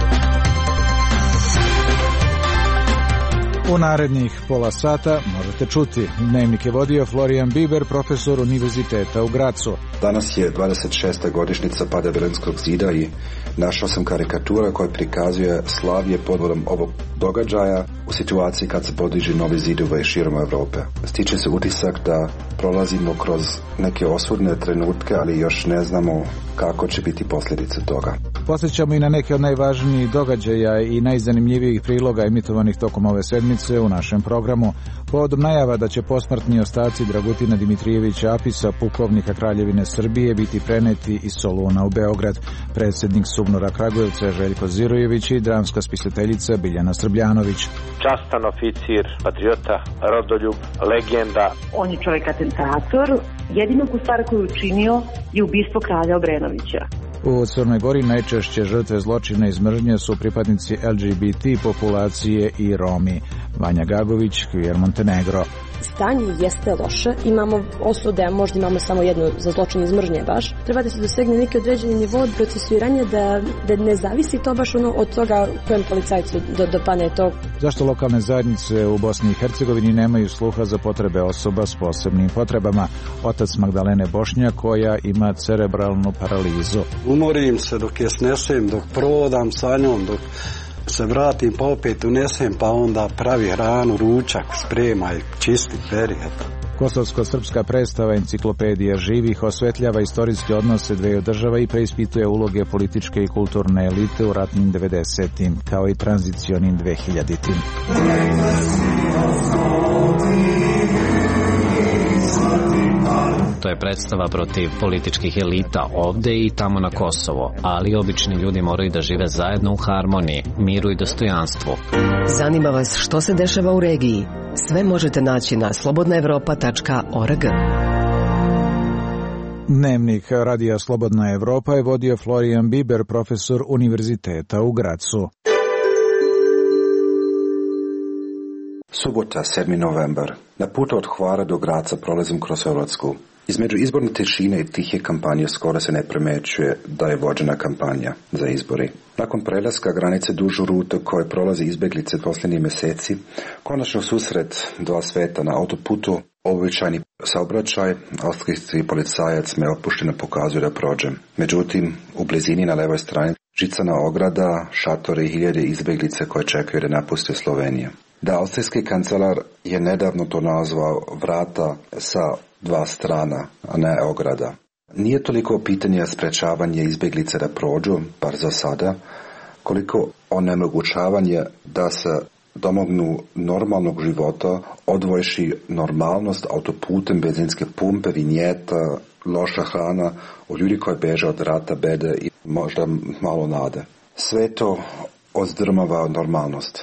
U narednih pola sata možete čuti. Dnevnik je vodio Florian Biber, profesor Univerziteta u Gracu. Danas je dvadeset šesta godišnjica pada Berlinskog zida i našao sam karikatura koja prikazuje slavije podvodom ovog događaja u situaciji kad se podiže novi zidove širom Evrope. Stiče se utisak da prolazimo kroz neke osudne trenutke, ali još ne znamo kako će biti posljedice toga. Posjećamo i na neke od najvažnijih događaja i najzanimljivijih priloga emitovanih tokom ove sedmice u našem programu. Povodom najava da će posmrtni ostaci Dragutina Dimitrijevića Apisa, pukovnika Kraljevine Srbije, biti preneti iz Soluna u Beograd. Predsjednik SUBNOR-a Kragujevca Željko Zirojević i dramska spisateljica Biljana Srbljanović. Častan oficir, patriota, rodoljub, legenda. On je čovjek atentator. Jedino stvar koju je učinio je ubistvo kralja Obrenovića. U Crnoj Gori najčešće žrtve zločina iz mržnje su pripadnici L G B T populacije i Romi. Vanja Gagović, Queer Montenegro. Stanje jeste loše, imamo osude, a možda imamo samo jednu za zločin iz mržnje baš. Treba da se dosegne neki određeni nivo procesuiranja da, da ne zavisi to baš ono od toga kojem policajcu do, dopane to. Zašto lokalne zajednice u Bosni i Hercegovini nemaju sluha za potrebe osoba s posebnim potrebama? Otac Magdalene Bošnjak koja ima cerebralnu paralizu. Umorim se dok je snesem, dok prodam sa njom, dok se vratim pa opet unesem, pa onda pravi hranu, ručak, spremaj, čisti, peri, eto. Kosovsko-srpska predstava Enciklopedija živih osvetljava istorijske odnose dveju država i preispituje uloge političke i kulturne elite u ratnim devedesetim, kao i tranzicionim dvehiljaditim. To je predstava protiv političkih elita ovde i tamo na Kosovo, ali obični ljudi moraju da žive zajedno u harmoniji, miru i dostojanstvu. Zanima vas što se dešava u regiji? Sve možete naći na slobodna evropa tačka org. Dnevnik Radija Slobodna Evropa je vodio Florian Biber, profesor Univerziteta u Gracu. Subota, sedmi novembar. Na putu od Hvara do Graca prolazim kroz Hrvatsku. Između izborne tišine i tihe kampanje skoro se ne primećuje da je vođena kampanja za izbori. Nakon prelaska granice dužu rutu koje prolaze izbjeglice posljednjih mjeseci, konačno susret dva sveta na autoputu, običajni saobraćaj, austrijski policajac me opušteno pokazuje da prođem. Međutim, u blizini na levoj strani žicana ograda, šatore i hiljade izbjeglice koje čekaju da napuste Sloveniju. Da, austrijski kancelar je nedavno to nazvao vrata sa dva strana, a ne ograda. Nije toliko pitanje sprečavanje izbjeglice da prođu, bar za sada, koliko onemogućavanje da se domognu normalnog života, odvojiši normalnost autoputem, benzinske pumpe, vinjeta, loša hrana, od ljudi koji beže od rata, bede i možda malo nade. Sve to ozdrmava normalnost.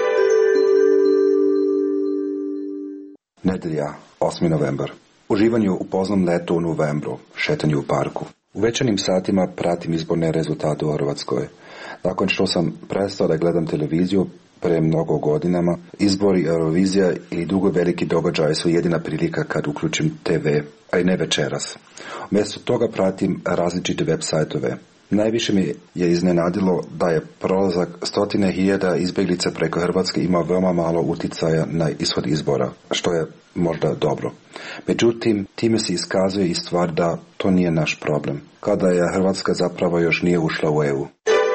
Nedelja, osmi novembar. Uživanju u poznom letu u novembru, šetanju u parku. U večernjim satima pratim izborne rezultate u Hrvatskoj. Nakon što sam prestao da gledam televiziju pre mnogo godinama, izbori, Eurovizija ili drugo veliki događaje su jedina prilika kad uključim te ve, a i ne večeras. Umjesto toga pratim različite web sajtove. Najviše mi je iznenadilo da je prolazak stotine hiljada izbjeglica preko Hrvatske ima veoma malo uticaja na ishod izbora, što je možda dobro. Međutim, time se iskazuje i stvar da to nije naš problem, kada je Hrvatska zapravo još nije ušla u E U.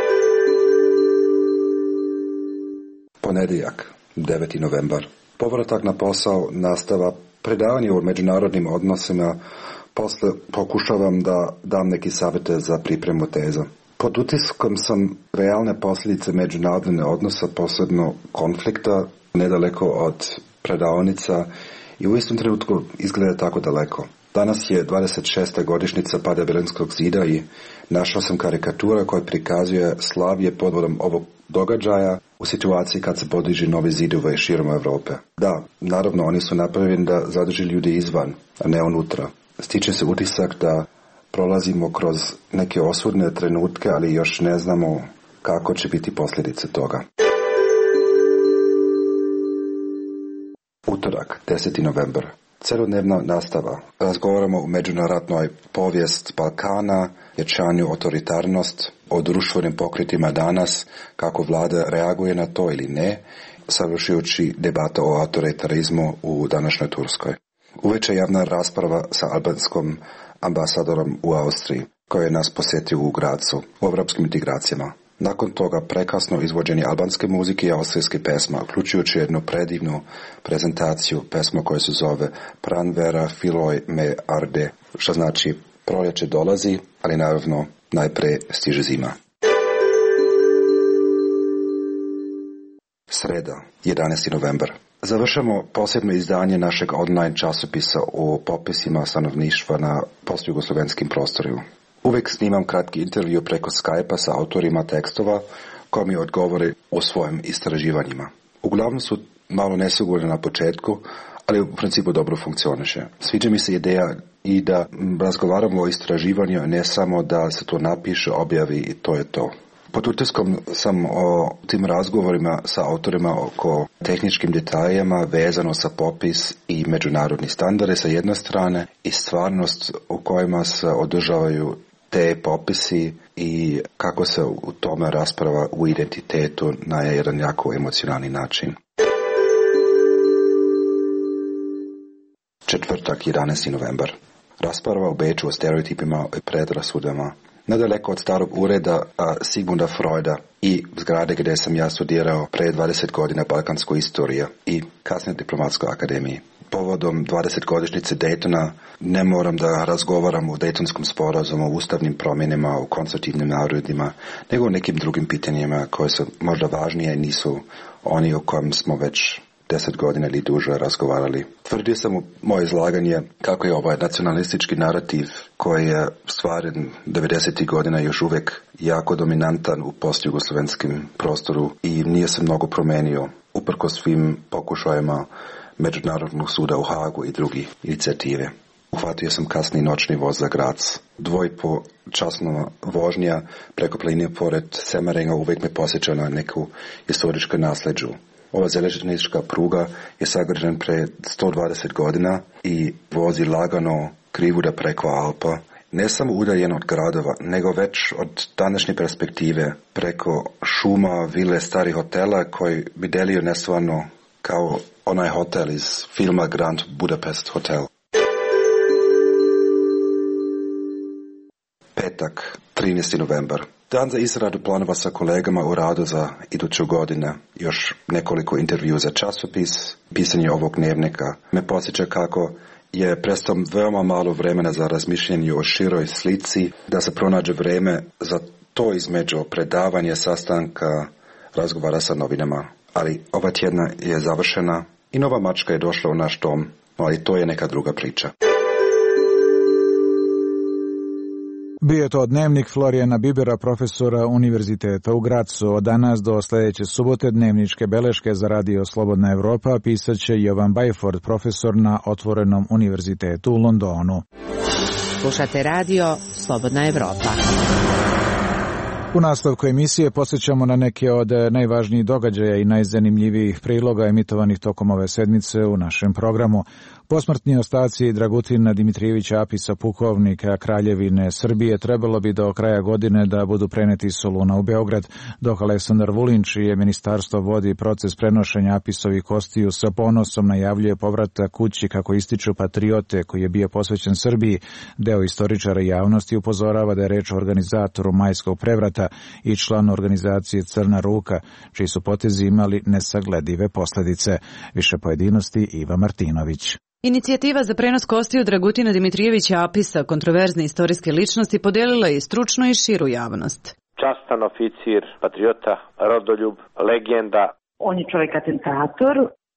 Ponedjeljak, deveti novembar. Povratak na posao, nastava, predavanje o međunarodnim odnosima. Posle pokušavam da dam neki savjete za pripremu teza. Pod utiskom sam realne posljedice međunarodne odnosa, posebno konflikta, nedaleko od predavnica I u istom trenutku izgleda tako daleko. Danas je dvadeset šesta godišnjica pada Berlinskog zida i našao sam karikatura koja prikazuje slavlje podvodom ovog događaja u situaciji kad se podiže novi zidove širom Europe. Da, naravno oni su napravljeni da zadrži ljudi izvan, a ne unutra. Stiče se utisak da prolazimo kroz neke osudne trenutke, ali još ne znamo kako će biti posljedice toga. Utorak, deseti novembar. Celodnevna nastava. Razgovaramo o međunarodnoj povijest Balkana, jačanju autoritarnost, o društvenim pokretima danas, kako vlada reaguje na to ili ne, savršujući debata o autoritarizmu u današnjoj Turskoj. Uveče javna rasprava sa albanskom ambasadorom u Austriji, koji je nas posjetio u Gracu, u evropskim integracijama. Nakon toga prekasno izvođenje albanske muzike i austrijske pesma, uključujući jednu predivnu prezentaciju pesma koja se zove Pranvera Filoj me arde, što znači proljeće dolazi, ali naravno najpre stiže zima. Sreda, jedanaesti novembar. Završamo posljedno izdanje našeg online časopisa o popisima stanovništva na postjugoslovenskim prostorima. Uvijek snimam kratki intervju preko Skype-a sa autorima tekstova koji mi odgovore o svojim istraživanjima. Uglavnom su malo nesigurni na početku, ali u principu dobro funkcioniše. Sviđa mi se ideja i da razgovaramo o istraživanju, ne samo da se to napiše, objavi i to je to. Pod utiskom sam o tim razgovorima sa autorima oko tehničkim detaljima vezano sa popis i međunarodni standarde sa jedne strane i stvarnost u kojima se održavaju te popisi i kako se u tome rasprava u identitetu na jedan jako emocionalni način. Četvrtak, jedanaesti novembar. Rasprava u Beču o stereotipima i predrasudama. Nedaleko od starog ureda a, Sigmunda Freuda i zgrade gdje sam ja studirao pre dvadeset godina balkansku istoriju i kasnije diplomatskoj akademiji. Povodom dvadesetogodišnjice Daytona ne moram da razgovaram o Daytonskom sporazumu, o ustavnim promjenama, o konstitutivnim narodima, nego o nekim drugim pitanjima koje su možda važnije i nisu oni o kojim smo već deset godina ili duže razgovarali. Tvrdio sam u moje izlaganje kako je ovaj nacionalistički narativ koji je stvaren devedesetih godina još uvijek jako dominantan u postjugoslovenskim prostoru i nije se mnogo promenio uprkos svim pokušajima Međunarodnog suda u Hagu i drugih inicijative. Uhvatio sam kasni noćni voz za Grac. Dvojpo časna vožnja preko linije pored Semmeringa uvijek me posjeća na neku historičku nasljeđu. Ova željeznička pruga je sagrađena pre sto dvadeset godina i vozi lagano krivuda preko Alpa, ne samo udaljen od gradova, nego već od današnje perspektive preko šuma, vile, starih hotela koji bi delio nestvarno kao onaj hotel iz filma Grand Budapest Hotel. Petak, trinaesti novembar. Dan za izradu planova sa kolegama u radu za iduću godinu, još nekoliko intervju za časopis, pisanje ovog dnevnika me podsjeća kako je prestao veoma malo vremena za razmišljanje o široj slici, da se pronađe vreme za to između predavanja, sastanka, razgovara sa novinama. Ali ova tjedna je završena i nova mačka je došla u naš dom, ali to je neka druga priča. Bio je to dnevnik Florijana Bibera, profesora Univerziteta u Gracu. Od danas do sljedeće subote dnevničke beleške za Radio Slobodna Evropa pisat će Jovan Bajford, profesor na Otvorenom univerzitetu u Londonu. Slušate Radio Slobodna Evropa. U nastavku emisije posjećamo na neke od najvažnijih događaja i najzanimljivijih priloga emitovanih tokom ove sedmice u našem programu. Posmrtni ostaci Dragutina Dimitrijevića Apisa, pukovnika Kraljevine Srbije, trebalo bi do kraja godine da budu preneti iz Soluna u Beograd, dok Aleksandar Vulin, čije ministarstvo vodi proces prenošenja Apisovih kostiju, sa ponosom najavljuje povratak kući kako ističu Patriote, koji je bio posvećen Srbiji. Deo istoričara i javnosti upozorava da je reč o organizatoru Majskog prevrata i članu organizacije Crna ruka, čiji su potezi imali nesagledive posljedice. Više pojedinosti Iva Martinović. Inicijativa za prenos kostiju Dragutina Dimitrijevića Apisa, kontroverzne istorijske ličnosti, podijelila je i stručnu i širu javnost. Častan oficir, patriota, rodoljub, legenda. On je čovjek atentator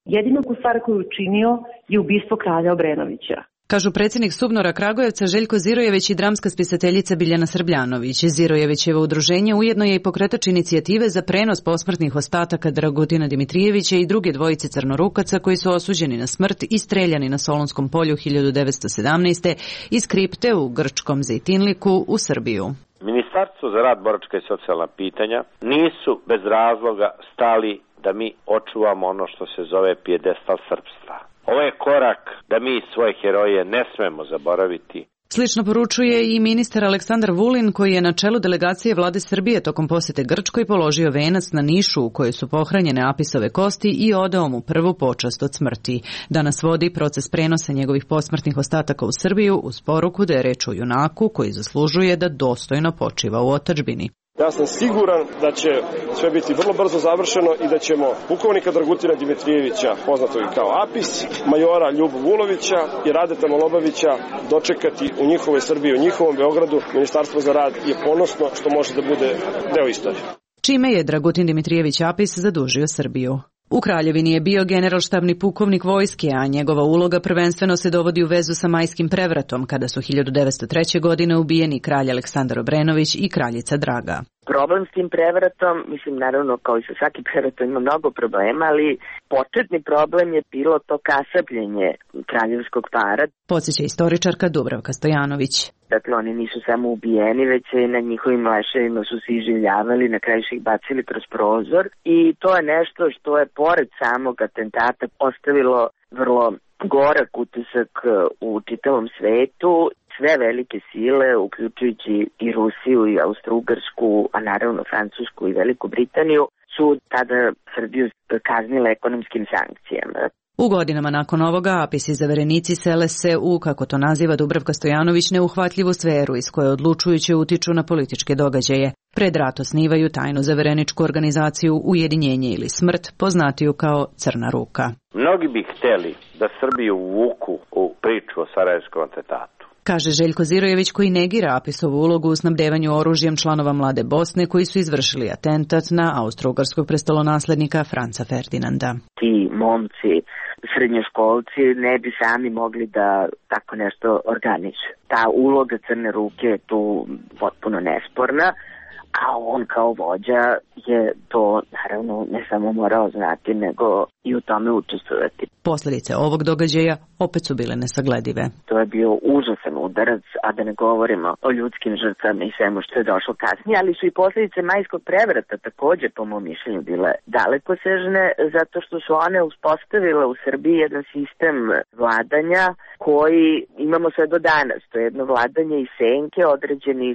Jedina stvar koju je učinio je ubistvo kralja Obrenovića. Kažu predsjednik Subnora Kragujevca Željko Zirojević i dramska spisateljica Biljana Srbljanović. Zirojevićevo udruženje ujedno je i pokretač inicijative za prenos posmrtnih ostataka Dragutina Dimitrijevića i druge dvojice crnorukaca koji su osuđeni na smrt i streljani na Solunskom polju hiljadu devetsto sedamnaeste iz kripte u grčkom Zejtinliku u Srbiju. Ministarstvo za rad, boračka i socijalna pitanja nisu bez razloga stali da mi očuvamo ono što se zove pijedestal srpstva. Ovo je korak da mi svoje heroje ne smemo zaboraviti. Slično poručuje i ministar Aleksandar Vulin, koji je na čelu delegacije vlade Srbije tokom posete Grčkoj položio venac na nišu u kojoj su pohranjene Apisove kosti i odao mu prvu počast od smrti. Danas vodi proces prenosa njegovih posmrtnih ostataka u Srbiju uz poruku da je reč o junaku koji zaslužuje da dostojno počiva u otadžbini. Ja sam siguran da će sve biti vrlo brzo završeno i da ćemo pukovnika Dragutina Dimitrijevića, poznatog i kao Apis, majora Ljubu Vulovića i Radeta Malobavića dočekati u njihovoj Srbiji, u njihovom Beogradu. Ministarstvo za rad je ponosno što može da bude deo istorije. Čime je Dragutin Dimitrijević Apis zadužio Srbiju? U Kraljevini je bio generalštabni pukovnik vojske, a njegova uloga prvenstveno se dovodi u vezu sa majskim prevratom, kada su hiljadu devetsto treće. godine ubijeni kralj Aleksandar Obrenović i kraljica Draga. Problem s tim prevratom, mislim naravno kao i sa svakim prevratom ima mnogo problema, ali početni problem je bilo to kasapljenje kraljevskog para. Podsjeća istoričarka Dubravka Stojanović. Dakle, oni nisu samo ubijeni, već i na njihovim leševima su se iživljavali, na kraju su ih bacili kroz prozor i to je nešto što je pored samog atentata ostavilo vrlo gorak utisak u čitavom svetu. Sve velike sile, uključujući i Rusiju i Austro-Ugarsku, a naravno Francusku i Veliku Britaniju, su tada Srbiju kaznile ekonomskim sankcijama. U godinama nakon ovoga Apis i zaverenici sele se u, kako to naziva Dubravka Stojanović, neuhvatljivu sferu iz koje odlučujuće utiču na političke događaje. Pred rat osnivaju tajnu zavereničku organizaciju Ujedinjenje ili smrt, poznatiju kao Crna ruka. Mnogi bi hteli da Srbiju uvuku u priču o Sarajevskom atentatu. Kaže Željko Zirojević, koji negira Apisovu ulogu u snabdevanju oružjem članova Mlade Bosne koji su izvršili atentat na austro-ugarskog prestolonaslednika Franca Ferdinanda. Ti momci, srednjoškolci ne bi sami mogli da tako nešto organizuju. Ta uloga Crne ruke je tu potpuno nesporna, a on kao vođa je to naravno ne samo morao znati, nego i u tome učestvovati. Posljedice ovog događaja opet su bile nesagledive. To je bio užasan udarac, a da ne govorimo o ljudskim žrtvama i svemu što je došlo kasnije, ali su i posljedice majskog prevrata također, po mom mišljenju, bile dalekosežne, zato što su one uspostavile u Srbiji jedan sistem vladanja koji imamo sve do danas. To je jedno vladanje i senke određenih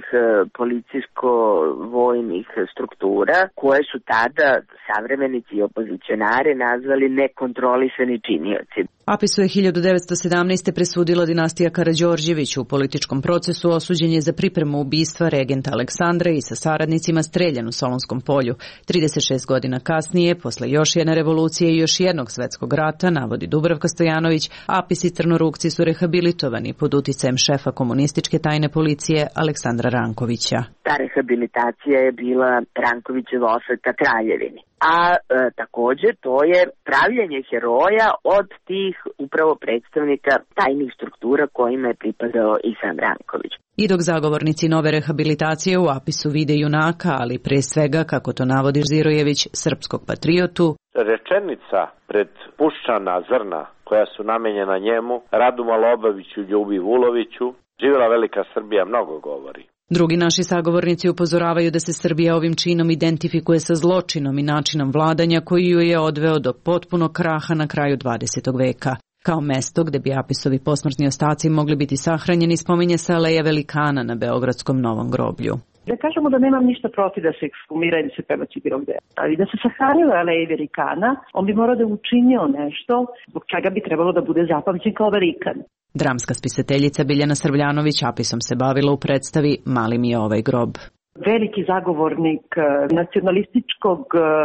policijsko-vojnih struktura koje su tada savremenici i opozicionari nazvali nekontrolisani činioci. Apisu je hiljadu devetsto sedamnaeste. presudila dinastija Karađorđević. U političkom procesu osuđen je za pripremu ubistva regenta Aleksandra i sa saradnicima streljan u Solunskom polju. trideset šest godina kasnije, posle još jedne revolucije i još jednog svetskog rata, navodi Dubravka Stojanović, Apis i Crnorukci su rehabilitovani pod uticajem šefa komunističke tajne policije Aleksandra Rankovića. Ta rehabilitacija je bila Rankovićeva osveta Kraljevini. A e, također to je pravljenje heroja od tih upravo predstavnika tajnih struktura kojima je pripadao i sam Ranković. I dok zagovornici nove rehabilitacije u Apisu vide junaka, ali pre svega, kako to navodi Zirojević, srpskog patriotu, rečenica pred puščana zrna koja su namenjena njemu, Radu Malobaviću i Ljubi Vuloviću, živjela velika Srbija, mnogo govori. Drugi naši sagovornici upozoravaju da se Srbija ovim činom identifikuje sa zločinom i načinom vladanja koji ju je odveo do potpunog kraha na kraju dvadesetog veka. Kao mesto gde bi Apisovi posmrtni ostaci mogli biti sahranjeni spominje se Aleja Velikana na beogradskom Novom groblju. Da kažemo da nemam ništa protiv da se ekshumira i da se prebaci bilo gde. Ali da se sahranila Aleja Velikana, on bi morao da učinio nešto zbog čega bi trebalo da bude zapamćen kao velikan. Dramska spisateljica Biljana Srbljanović Apisom se bavila u predstavi Mali mi je ovaj grob. Veliki zagovornik nacionalističkog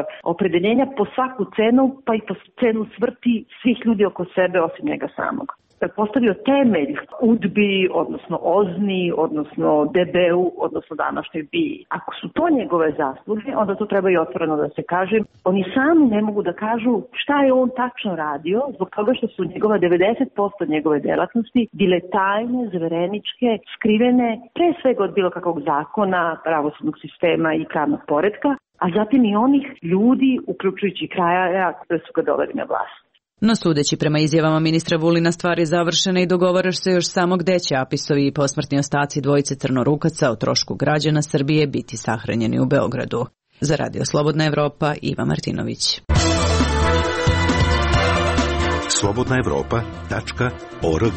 opredeljenja po svaku cenu, pa i po cenu smrti svih ljudi oko sebe osim njega samog. postavio temelj udbi, odnosno ozni, odnosno debeu, odnosno današnjoj biji. Ako su to njegove zasluge, onda to treba i otvoreno da se kaže. Oni sami ne mogu da kažu šta je on tačno radio, zbog toga što su njegova devedeset posto njegove delatnosti bile tajne, zvereničke, skrivene, pre svega od bilo kakvog zakona, pravosudnog sistema i pravnog poretka, a zatim i onih ljudi, uključujući kraja, koji su ga doveli na vlast. No sudeći prema izjavama ministra Vulina, stvar je završena i dogovaraš se još samo gde će Apisovi i posmrtni ostaci dvojice crnorukaca o trošku građana Srbije biti sahranjeni u Beogradu. Za Radio Slobodna Evropa, Iva Martinović. slobodna evropa tačka org.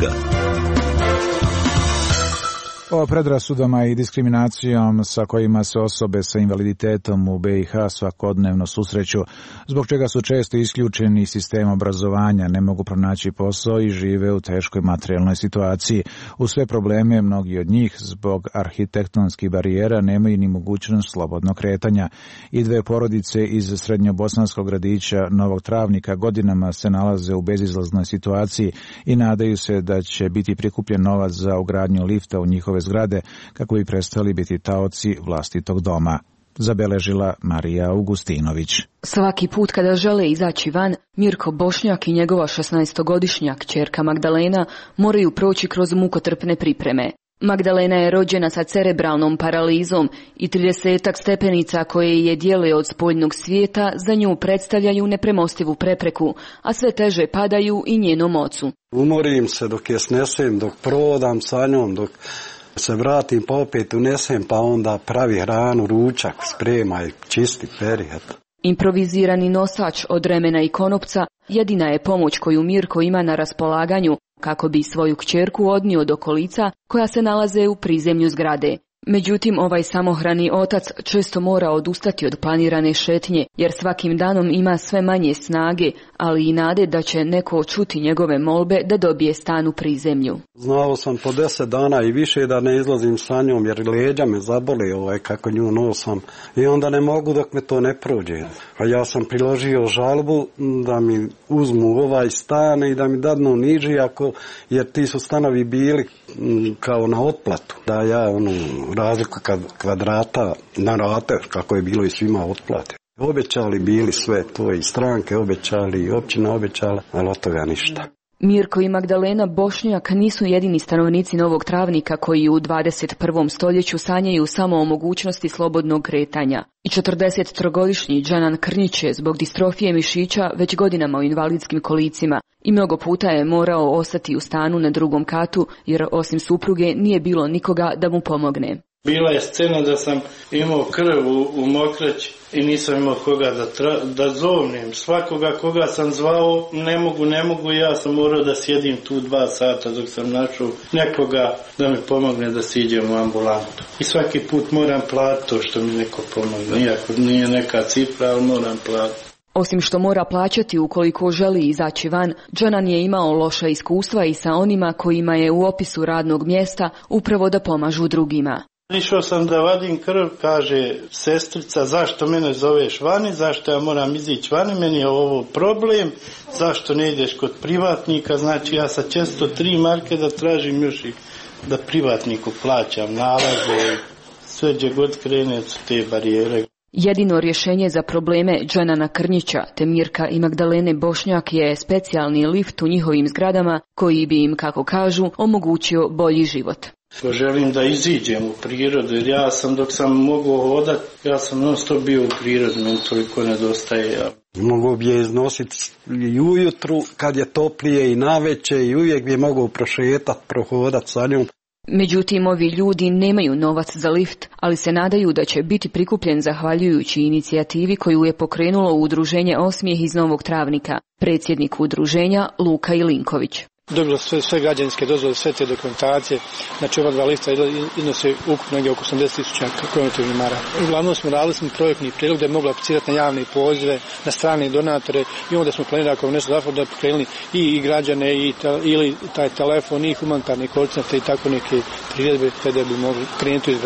O predrasudama i diskriminacijom sa kojima se osobe sa invaliditetom u B i H svakodnevno susreću, zbog čega su često isključeni iz sistema obrazovanja, ne mogu pronaći posao i žive u teškoj materijalnoj situaciji. U sve probleme mnogi od njih zbog arhitektonskih barijera nemaju ni mogućnost slobodnog kretanja. I dve porodice iz srednjobosanskog gradića Novog Travnika godinama se nalaze u bezizlaznoj situaciji i nadaju se da će biti prikupljen novac za ugradnju lifta u njihove zgrade kako bi prestali biti taoci vlastitog doma. Zabeležila Marija Augustinović. Svaki put kada žele izaći van, Mirko Bošnjak i njegova šesnaestogodišnja kćerka Magdalena moraju proći kroz mukotrpne pripreme. Magdalena je rođena sa cerebralnom paralizom i tridesetak stepenica koje je dijele od spoljnog svijeta za nju predstavljaju nepremostivu prepreku, a sve teže padaju i njenom ocu. Umorim se dok je snesem, dok prodam sa njom, dok se vratim pa opet unesem, pa onda pravi hranu, ručak, spremaj, čisti, peri. Improvizirani nosač od remena i konopca jedina je pomoć koju Mirko ima na raspolaganju kako bi svoju kćerku odnio do kolica koja se nalaze u prizemlju zgrade. Međutim, ovaj samohrani otac često mora odustati od planirane šetnje, jer svakim danom ima sve manje snage, ali i nade da će neko čuti njegove molbe da dobije stan u prizemlju. Znao sam po deset dana i više da ne izlazim sa njom, jer leđa me zabole ovaj, kako nju nosam. I onda ne mogu dok me to ne prođe. A ja sam priložio žalbu da mi uzmu ovaj stan i da mi dadnu niži, ako, jer ti su stanovi bili m, kao na otplatu. Da ja ono, razliku kvadrata na rate, kako je bilo i svima otplate. Obećali bili sve to i stranke obećali i općina obećala, ali od toga ništa. Mirko i Magdalena Bošnjak nisu jedini stanovnici Novog Travnika koji u dvadeset prvom stoljeću sanjaju samo o mogućnosti slobodnog kretanja. I četrdesettrogodišnji Džanan Krnjić je zbog distrofije mišića već godinama u invalidskim kolicima i mnogo puta je morao ostati u stanu na drugom katu jer osim supruge nije bilo nikoga da mu pomogne. Bila je scena da sam imao krv u, u mokraći i nisam imao koga da, tra, da zovnem. Svakoga koga sam zvao, ne mogu, ne mogu, ja sam morao da sjedim tu dva sata dok sam našao nekoga da mi pomogne da siđem u ambulantu. I svaki put moram platiti to što mi neko pomogne. Iako nije neka cifra, ali moram platiti. Osim što mora plaćati ukoliko želi izaći van, Džanan je imao loša iskustva i sa onima kojima je u opisu radnog mjesta upravo da pomažu drugima. Išao sam da vadim krv, kaže sestrica, zašto mene zoveš vani, zašto ja moram izići vani, meni je ovo problem, zašto ne ideš kod privatnika, znači ja sad često tri marke da tražim još i da privatniku plaćam nalaze, sve gdje god krene su te barijere. Jedino rješenje za probleme Džanana Krnjića te Mirka i Magdalene Bošnjak je specijalni lift u njihovim zgradama koji bi im, kako kažu, omogućio bolji život. Želim da iziđem u prirodu jer ja sam dok sam mogao hodati, ja sam non stop bio u prirodu, meni toliko nedostaje. Mogu bi je iznositi i ujutru kad je toplije i naveče i uvijek bi mogao prošetati, prohodati sa njom. Međutim, ovi ljudi nemaju novac za lift, ali se nadaju da će biti prikupljen zahvaljujući inicijativi koju je pokrenulo udruženje Osmijeh iz Novog Travnika, predsjednik udruženja Luka Ilinković. Dobilo sve, sve građanske dozvole, sve te dokumentacije, znači ova dva lifta iznose ukupno negdje oko osamdeset tisuća kilometara mara. Uglavnom smo radili smo projektni prijedlog da je mogla aplicirati na javne pozive, na strane donatore i onda smo planirali ako nešto zapravo da pokrenuli i, i građane i ta, ili taj telefon i humanitarni koordinate i tako neke priredbe kada bi mogli krenuti u izgradnju.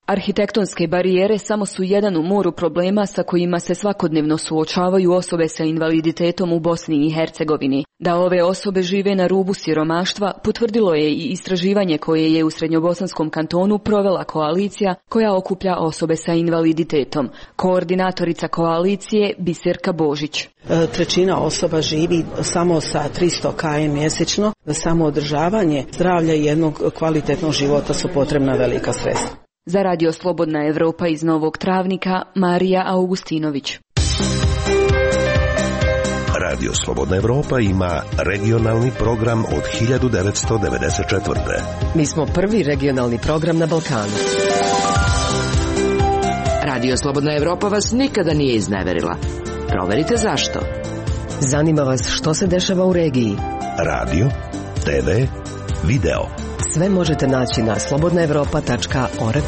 Arhitektonske barijere samo su jedan u moru problema sa kojima se svakodnevno suočavaju osobe sa invaliditetom u Bosni i Hercegovini. Da ove osobe žive na rubu siromaštva potvrdilo je i istraživanje koje je u Srednjobosanskom kantonu provela koalicija koja okuplja osobe sa invaliditetom. Koordinatorica koalicije Biserka Božić. Trećina osoba živi samo sa tristo kilometara mjesečno. Za samo održavanje zdravlja i jednog kvalitetnog života su potrebna velika sredstva. Za Radio Slobodna Evropa iz Novog Travnika, Marija Augustinović. Radio Slobodna Evropa ima regionalni program od hiljadu devetsto devedeset četvrte. Mi smo prvi regionalni program na Balkanu. Radio Slobodna Evropa vas nikada nije izneverila. Proverite zašto. Zanima vas što se dešava u regiji. Radio, te ve, video. Sve možete naći na slobodna evropa tačka org.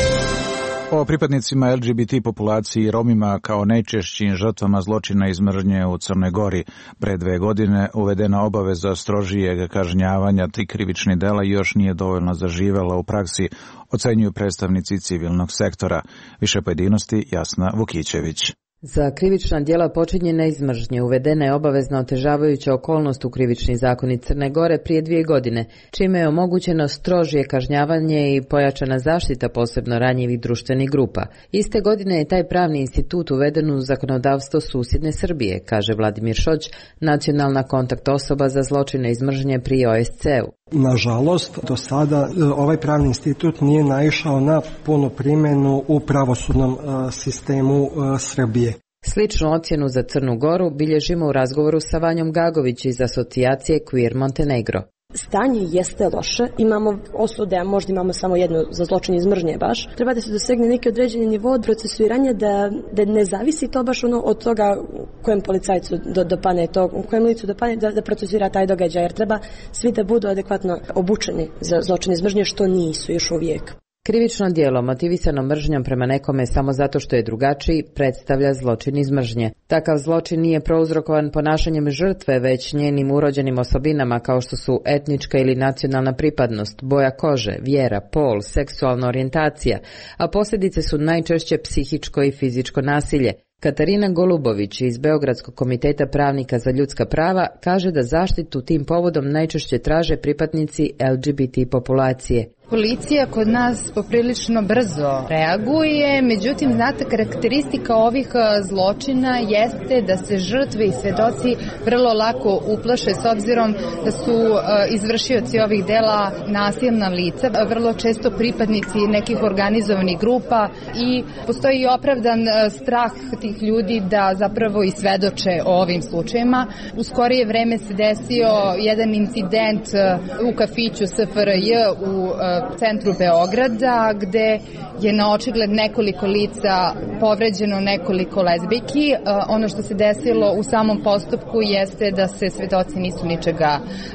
O pripadnicima L G B T populaciji i Romima kao najčešćim žrtvama zločina iz mržnje u Crnoj Gori. Pre dve godine uvedena obaveza strožijeg kažnjavanja tih krivičnih dela još nije dovoljno zaživela u praksi, ocenjuju predstavnici civilnog sektora. Više pojedinosti Jasna Vukićević. Za krivična djela počinjena iz mržnje uvedena je obavezna otežavajuća okolnost u krivični zakonik Crne Gore prije dvije godine, čime je omogućeno strožije kažnjavanje i pojačana zaštita posebno ranjivih društvenih grupa. Iste godine je taj pravni institut uveden u zakonodavstvo susjedne Srbije, kaže Vladimir Šoć, nacionalna kontakt osoba za zločine iz mržnje pri O S C-u. Nažalost, do sada ovaj pravni institut nije naišao na punu primjenu u pravosudnom sistemu Srbije. Sličnu ocjenu za Crnu Goru bilježimo u razgovoru sa Vanjom Gagović iz asocijacije Queer Montenegro. Stanje jeste loše, imamo osude, a možda imamo samo jednu za zločin iz mržnje baš. Treba da se dosegne neki određeni nivo od procesuiranja da, da ne zavisi to baš ono od toga kojem policajcu do, dopane to, kojem licu dopane da, da procesuira taj događaj, jer treba svi da budu adekvatno obučeni za zločin iz mržnje, što nisu još uvijek. Krivično djelo motivisano mržnjom prema nekome samo zato što je drugačiji predstavlja zločin iz mržnje. Takav zločin nije prouzrokovan ponašanjem žrtve, već njenim urođenim osobinama kao što su etnička ili nacionalna pripadnost, boja kože, vjera, pol, seksualna orijentacija, a posljedice su najčešće psihičko i fizičko nasilje. Katarina Golubović iz Beogradskog komiteta pravnika za ljudska prava kaže da zaštitu tim povodom najčešće traže pripadnici L G B T populacije. Policija kod nas poprilično brzo reaguje, međutim, znate, karakteristika ovih zločina jeste da se žrtve i svedoci vrlo lako uplaše s obzirom da su izvršioci ovih dela nasilna lica, vrlo često pripadnici nekih organizovanih grupa i postoji opravdan strah tih ljudi da zapravo i svedoče o ovim slučajima. U skorije vreme se desio jedan incident u kafiću S F R J u centru Beograda, gde je na očigled nekoliko lica povređeno nekoliko lezbijki. Ono što se desilo u samom postupku jeste da se svedoci nisu ničega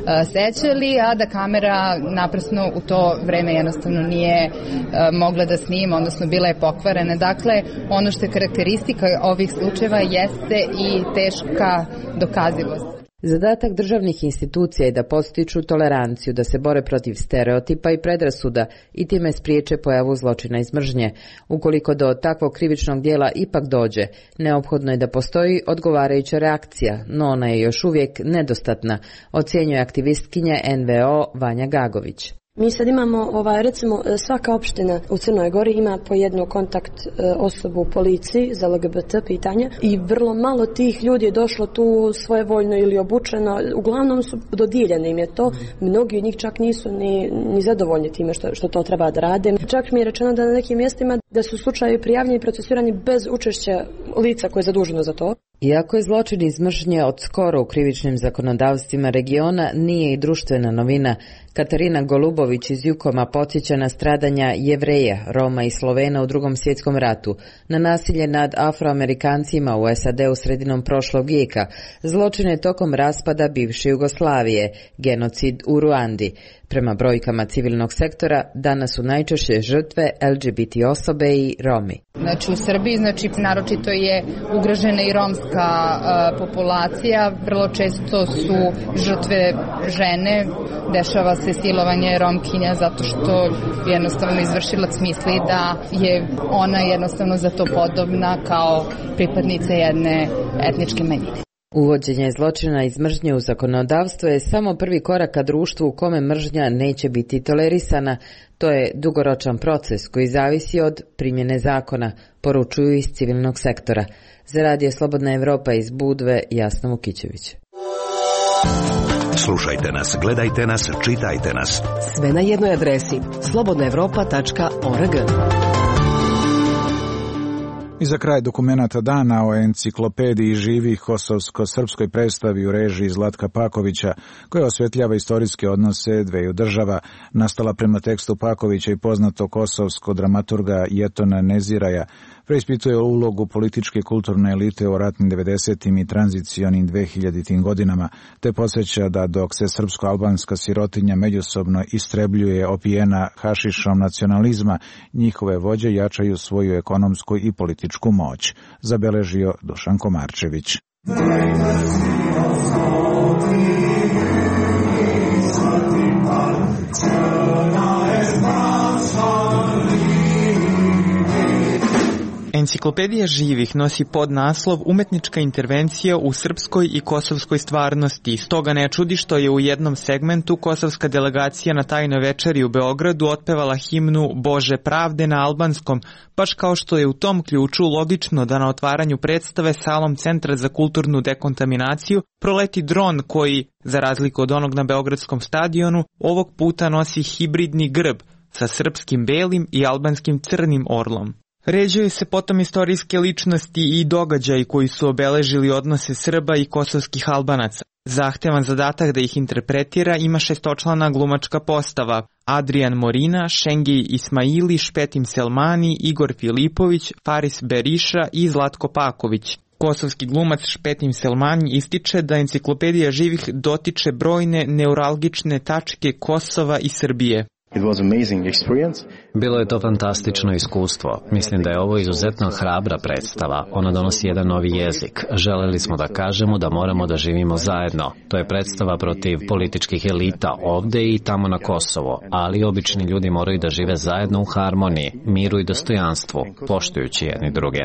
sećali, a da kamera naprasno u to vreme jednostavno nije mogla da snima, odnosno bila je pokvarena. Dakle, ono što je karakteristika ovih slučajeva jeste i teška dokazivost. Zadatak državnih institucija je da podstiču toleranciju, da se bore protiv stereotipa i predrasuda i time spriječe pojavu zločina iz mržnje. Ukoliko do takvog krivičnog djela ipak dođe, neophodno je da postoji odgovarajuća reakcija, no ona je još uvijek nedostatna, ocjenjuje aktivistkinja N V O Vanja Gagović. Mi sad imamo, ovaj, recimo, svaka opština u Crnoj Gori ima po jednu kontakt osobu u policiji za L G B T pitanja i vrlo malo tih ljudi je došlo tu svojevoljno ili obučeno, uglavnom su dodijeljene im je to, mnogi od njih čak nisu ni, ni zadovoljni time što, što to treba da rade. Čak mi je rečeno da na nekim mjestima da su slučajevi prijavljeni i procesuirani bez učešća lica koje je zaduženo za to. Iako je zločin iz mržnje od skoro u krivičnim zakonodavstvima regiona, nije i društvena novina. Katarina Golubović iz Jukoma podsjeća na stradanja Jevreja, Roma i Slovena u Drugom svjetskom ratu, na nasilje nad Afroamerikancima u S A D u sredinom prošlog vijeka, zločine tokom raspada bivše Jugoslavije, genocid u Ruandi. Prema brojkama civilnog sektora, danas su najčešće žrtve L G B T osobe i Romi. Znači u Srbiji, znači naročito je ugrožena i romska uh, populacija, vrlo često su žrtve žene, dešava se silovanje Romkinja zato što jednostavno izvršilac misli da je ona jednostavno za to podobna kao pripadnica jedne etničke manjine. Uvođenje zločina iz mržnje u zakonodavstvo je samo prvi korak ka društvu u kome mržnja neće biti tolerisana. To je dugoročan proces koji zavisi od primjene zakona, poručuju iz civilnog sektora. Za Radio Slobodna Evropa iz Budve, Jasna Vukićević. Slušajte nas, gledajte nas, čitajte nas. Sve na jednoj adresi slobodna evropa tačka org. I za kraj dokumenata dana o enciklopediji živih kosovsko-srpskoj predstavi u režiji Zlatka Pakovića, koja osvetljava istorijske odnose dveju država, nastala prema tekstu Pakovića i poznatog kosovskog dramaturga Jetona Neziraja, preispituje ulogu političke i kulturne elite u ratnim devedesetim i tranzicionim dvehiljaditim godinama, te podsjeća da dok se srpsko-albanska sirotinja međusobno istrebljuje opijena hašišom nacionalizma, njihove vođe jačaju svoju ekonomsku i političku moć, zabeležio Dušan Komarčević. Enciklopedija živih nosi podnaslov Umetnička intervencija u srpskoj i kosovskoj stvarnosti. Stoga ne čudi što je u jednom segmentu kosovska delegacija na tajnoj večeri u Beogradu otpevala himnu Bože pravde na albanskom, baš kao što je u tom ključu logično da na otvaranju predstave salom Centra za kulturnu dekontaminaciju proleti dron koji, za razliku od onog na Beogradskom stadionu, ovog puta nosi hibridni grb sa srpskim belim i albanskim crnim orlom. Ređaju se potom istorijske ličnosti i događaji koji su obeležili odnose Srba i kosovskih Albanaca. Zahtevan zadatak da ih interpretira ima šestočlana glumačka postava: Adrian Morina, Šengij Ismaili, Špetim Selmani, Igor Filipović, Faris Beriša i Zlatko Paković. Kosovski glumac Špetim Selmani ističe da enciklopedija živih dotiče brojne neuralgične tačke Kosova i Srbije. Bilo je to fantastično iskustvo. Mislim da je ovo izuzetno hrabra predstava. Ona donosi jedan novi jezik. Želeli smo da kažemo da moramo da živimo zajedno. To je predstava protiv političkih elita ovde i tamo na Kosovo, ali obični ljudi moraju da žive zajedno u harmoniji, miru i dostojanstvu, poštujući jedni druge.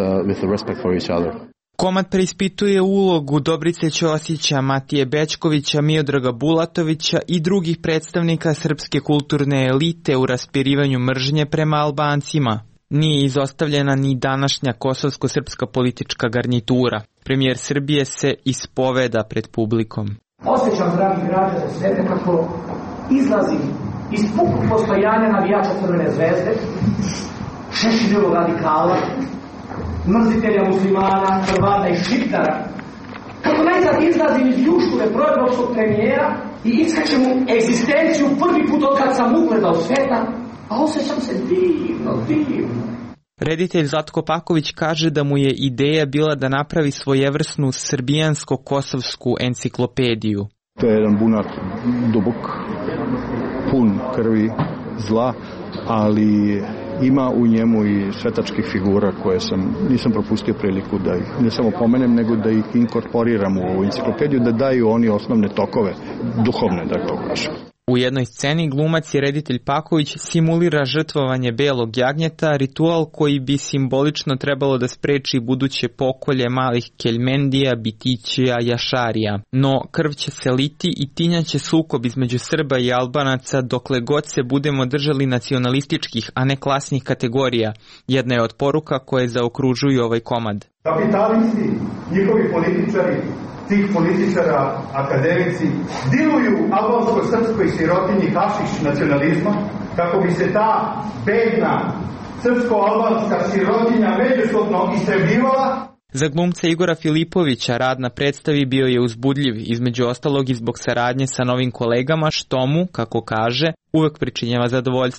Komad preispituje ulogu Dobrice Ćosića, Matije Bećkovića, Miodraga Bulatovića i drugih predstavnika srpske kulturne elite u raspirivanju mržnje prema Albancima. Nije izostavljena ni današnja kosovsko-srpska politička garnitura. Premijer Srbije se ispoveda pred publikom. Osjećam, dragi građani, sve nekako izlazi iz pukog postojanja navijača Crvene zvezde, Šešiljevog radikala, mrzitelja muslimana, Hrvata i Šiptara, kako najzad izlazim iz ljušture proevropskog premijera i iskače mu egzistenciju prvi put od kad sam ugledao sveta, a osjećam se divno, divno. Reditelj Zlatko Paković kaže da mu je ideja bila da napravi svojevrsnu srbijansko-kosovsku enciklopediju. To je jedan bunar dubok, pun krvi, zla, ali ima u njemu i svetačkih figura koje sam, nisam propustio priliku da ih ne samo pomenem, nego da ih inkorporiram u ovu enciklopediju, da daju oni osnovne tokove, duhovne, da to kažem. U jednoj sceni glumac i reditelj Paković simulira žrtvovanje belog jagnjeta, ritual koji bi simbolično trebalo da spreči buduće pokolje malih keljmendija, bitićija, jašarija. No, krv će se liti i tinjaće sukob između Srba i Albanaca dokle god se budemo držali nacionalističkih, a ne klasnih kategorija. Jedna je od poruka koje zaokružuju ovaj komad. Kapitalisti, njihovi političari, tih političara, akademici, diluju albansko-srpskoj sirotinji hašiš nacionalizma, kako bi se ta bedna srpsko-albanska sirotinja međusobno istrebljivala. Za glumca Igora Filipovića rad na predstavi bio je uzbudljiv, između ostalog i zbog saradnje sa novim kolegama, što mu, kako kaže, uvek pričinjava zadovoljstvo.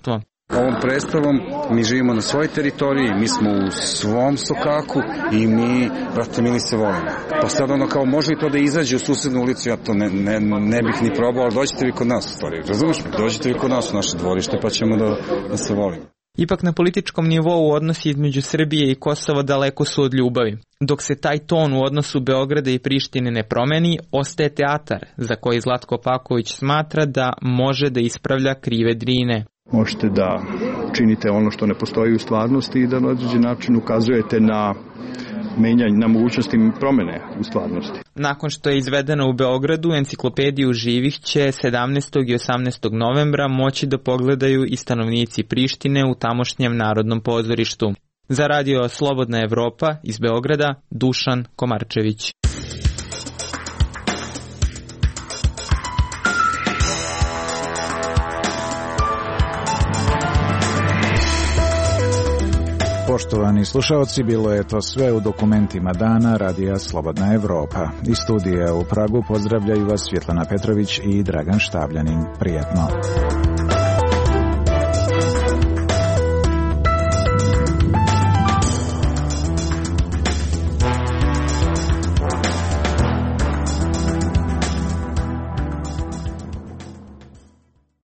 Ovom predstavom mi živimo na svojoj teritoriji, mi smo u svom sokaku i mi, brate mili, se volimo. Pa sad ono kao može i to da izađe u susednu ulicu, ja to ne, ne, ne bih ni probao, ali dođite vi kod nas u stvari, razumiješ me? Dođite vi kod nas u naše dvorište pa ćemo da, da se volimo. Ipak na političkom nivou odnosi između Srbije i Kosova daleko su od ljubavi. Dok se taj ton u odnosu Beograda i Prištine ne promeni, ostaje teatar, za koji Zlatko Paković smatra da može da ispravlja krive Drine. Možete da činite ono što ne postoji u stvarnosti i da na određen način ukazujete na menjanje, na mogućnosti promene u stvarnosti. Nakon što je izvedena u Beogradu, enciklopediju živih će sedamnaestog i osamnaestog novembra moći da pogledaju i stanovnici Prištine u tamošnjem Narodnom pozorištu. Za radio Slobodna Evropa iz Beograda, Dušan Komarčević. Poštovani slušalci, bilo je to sve u dokumentima dana Radija Slobodna Evropa. Iz studija u Pragu pozdravljaju vas Svjetlana Petrović i Dragan Štabljanin. Prijetno.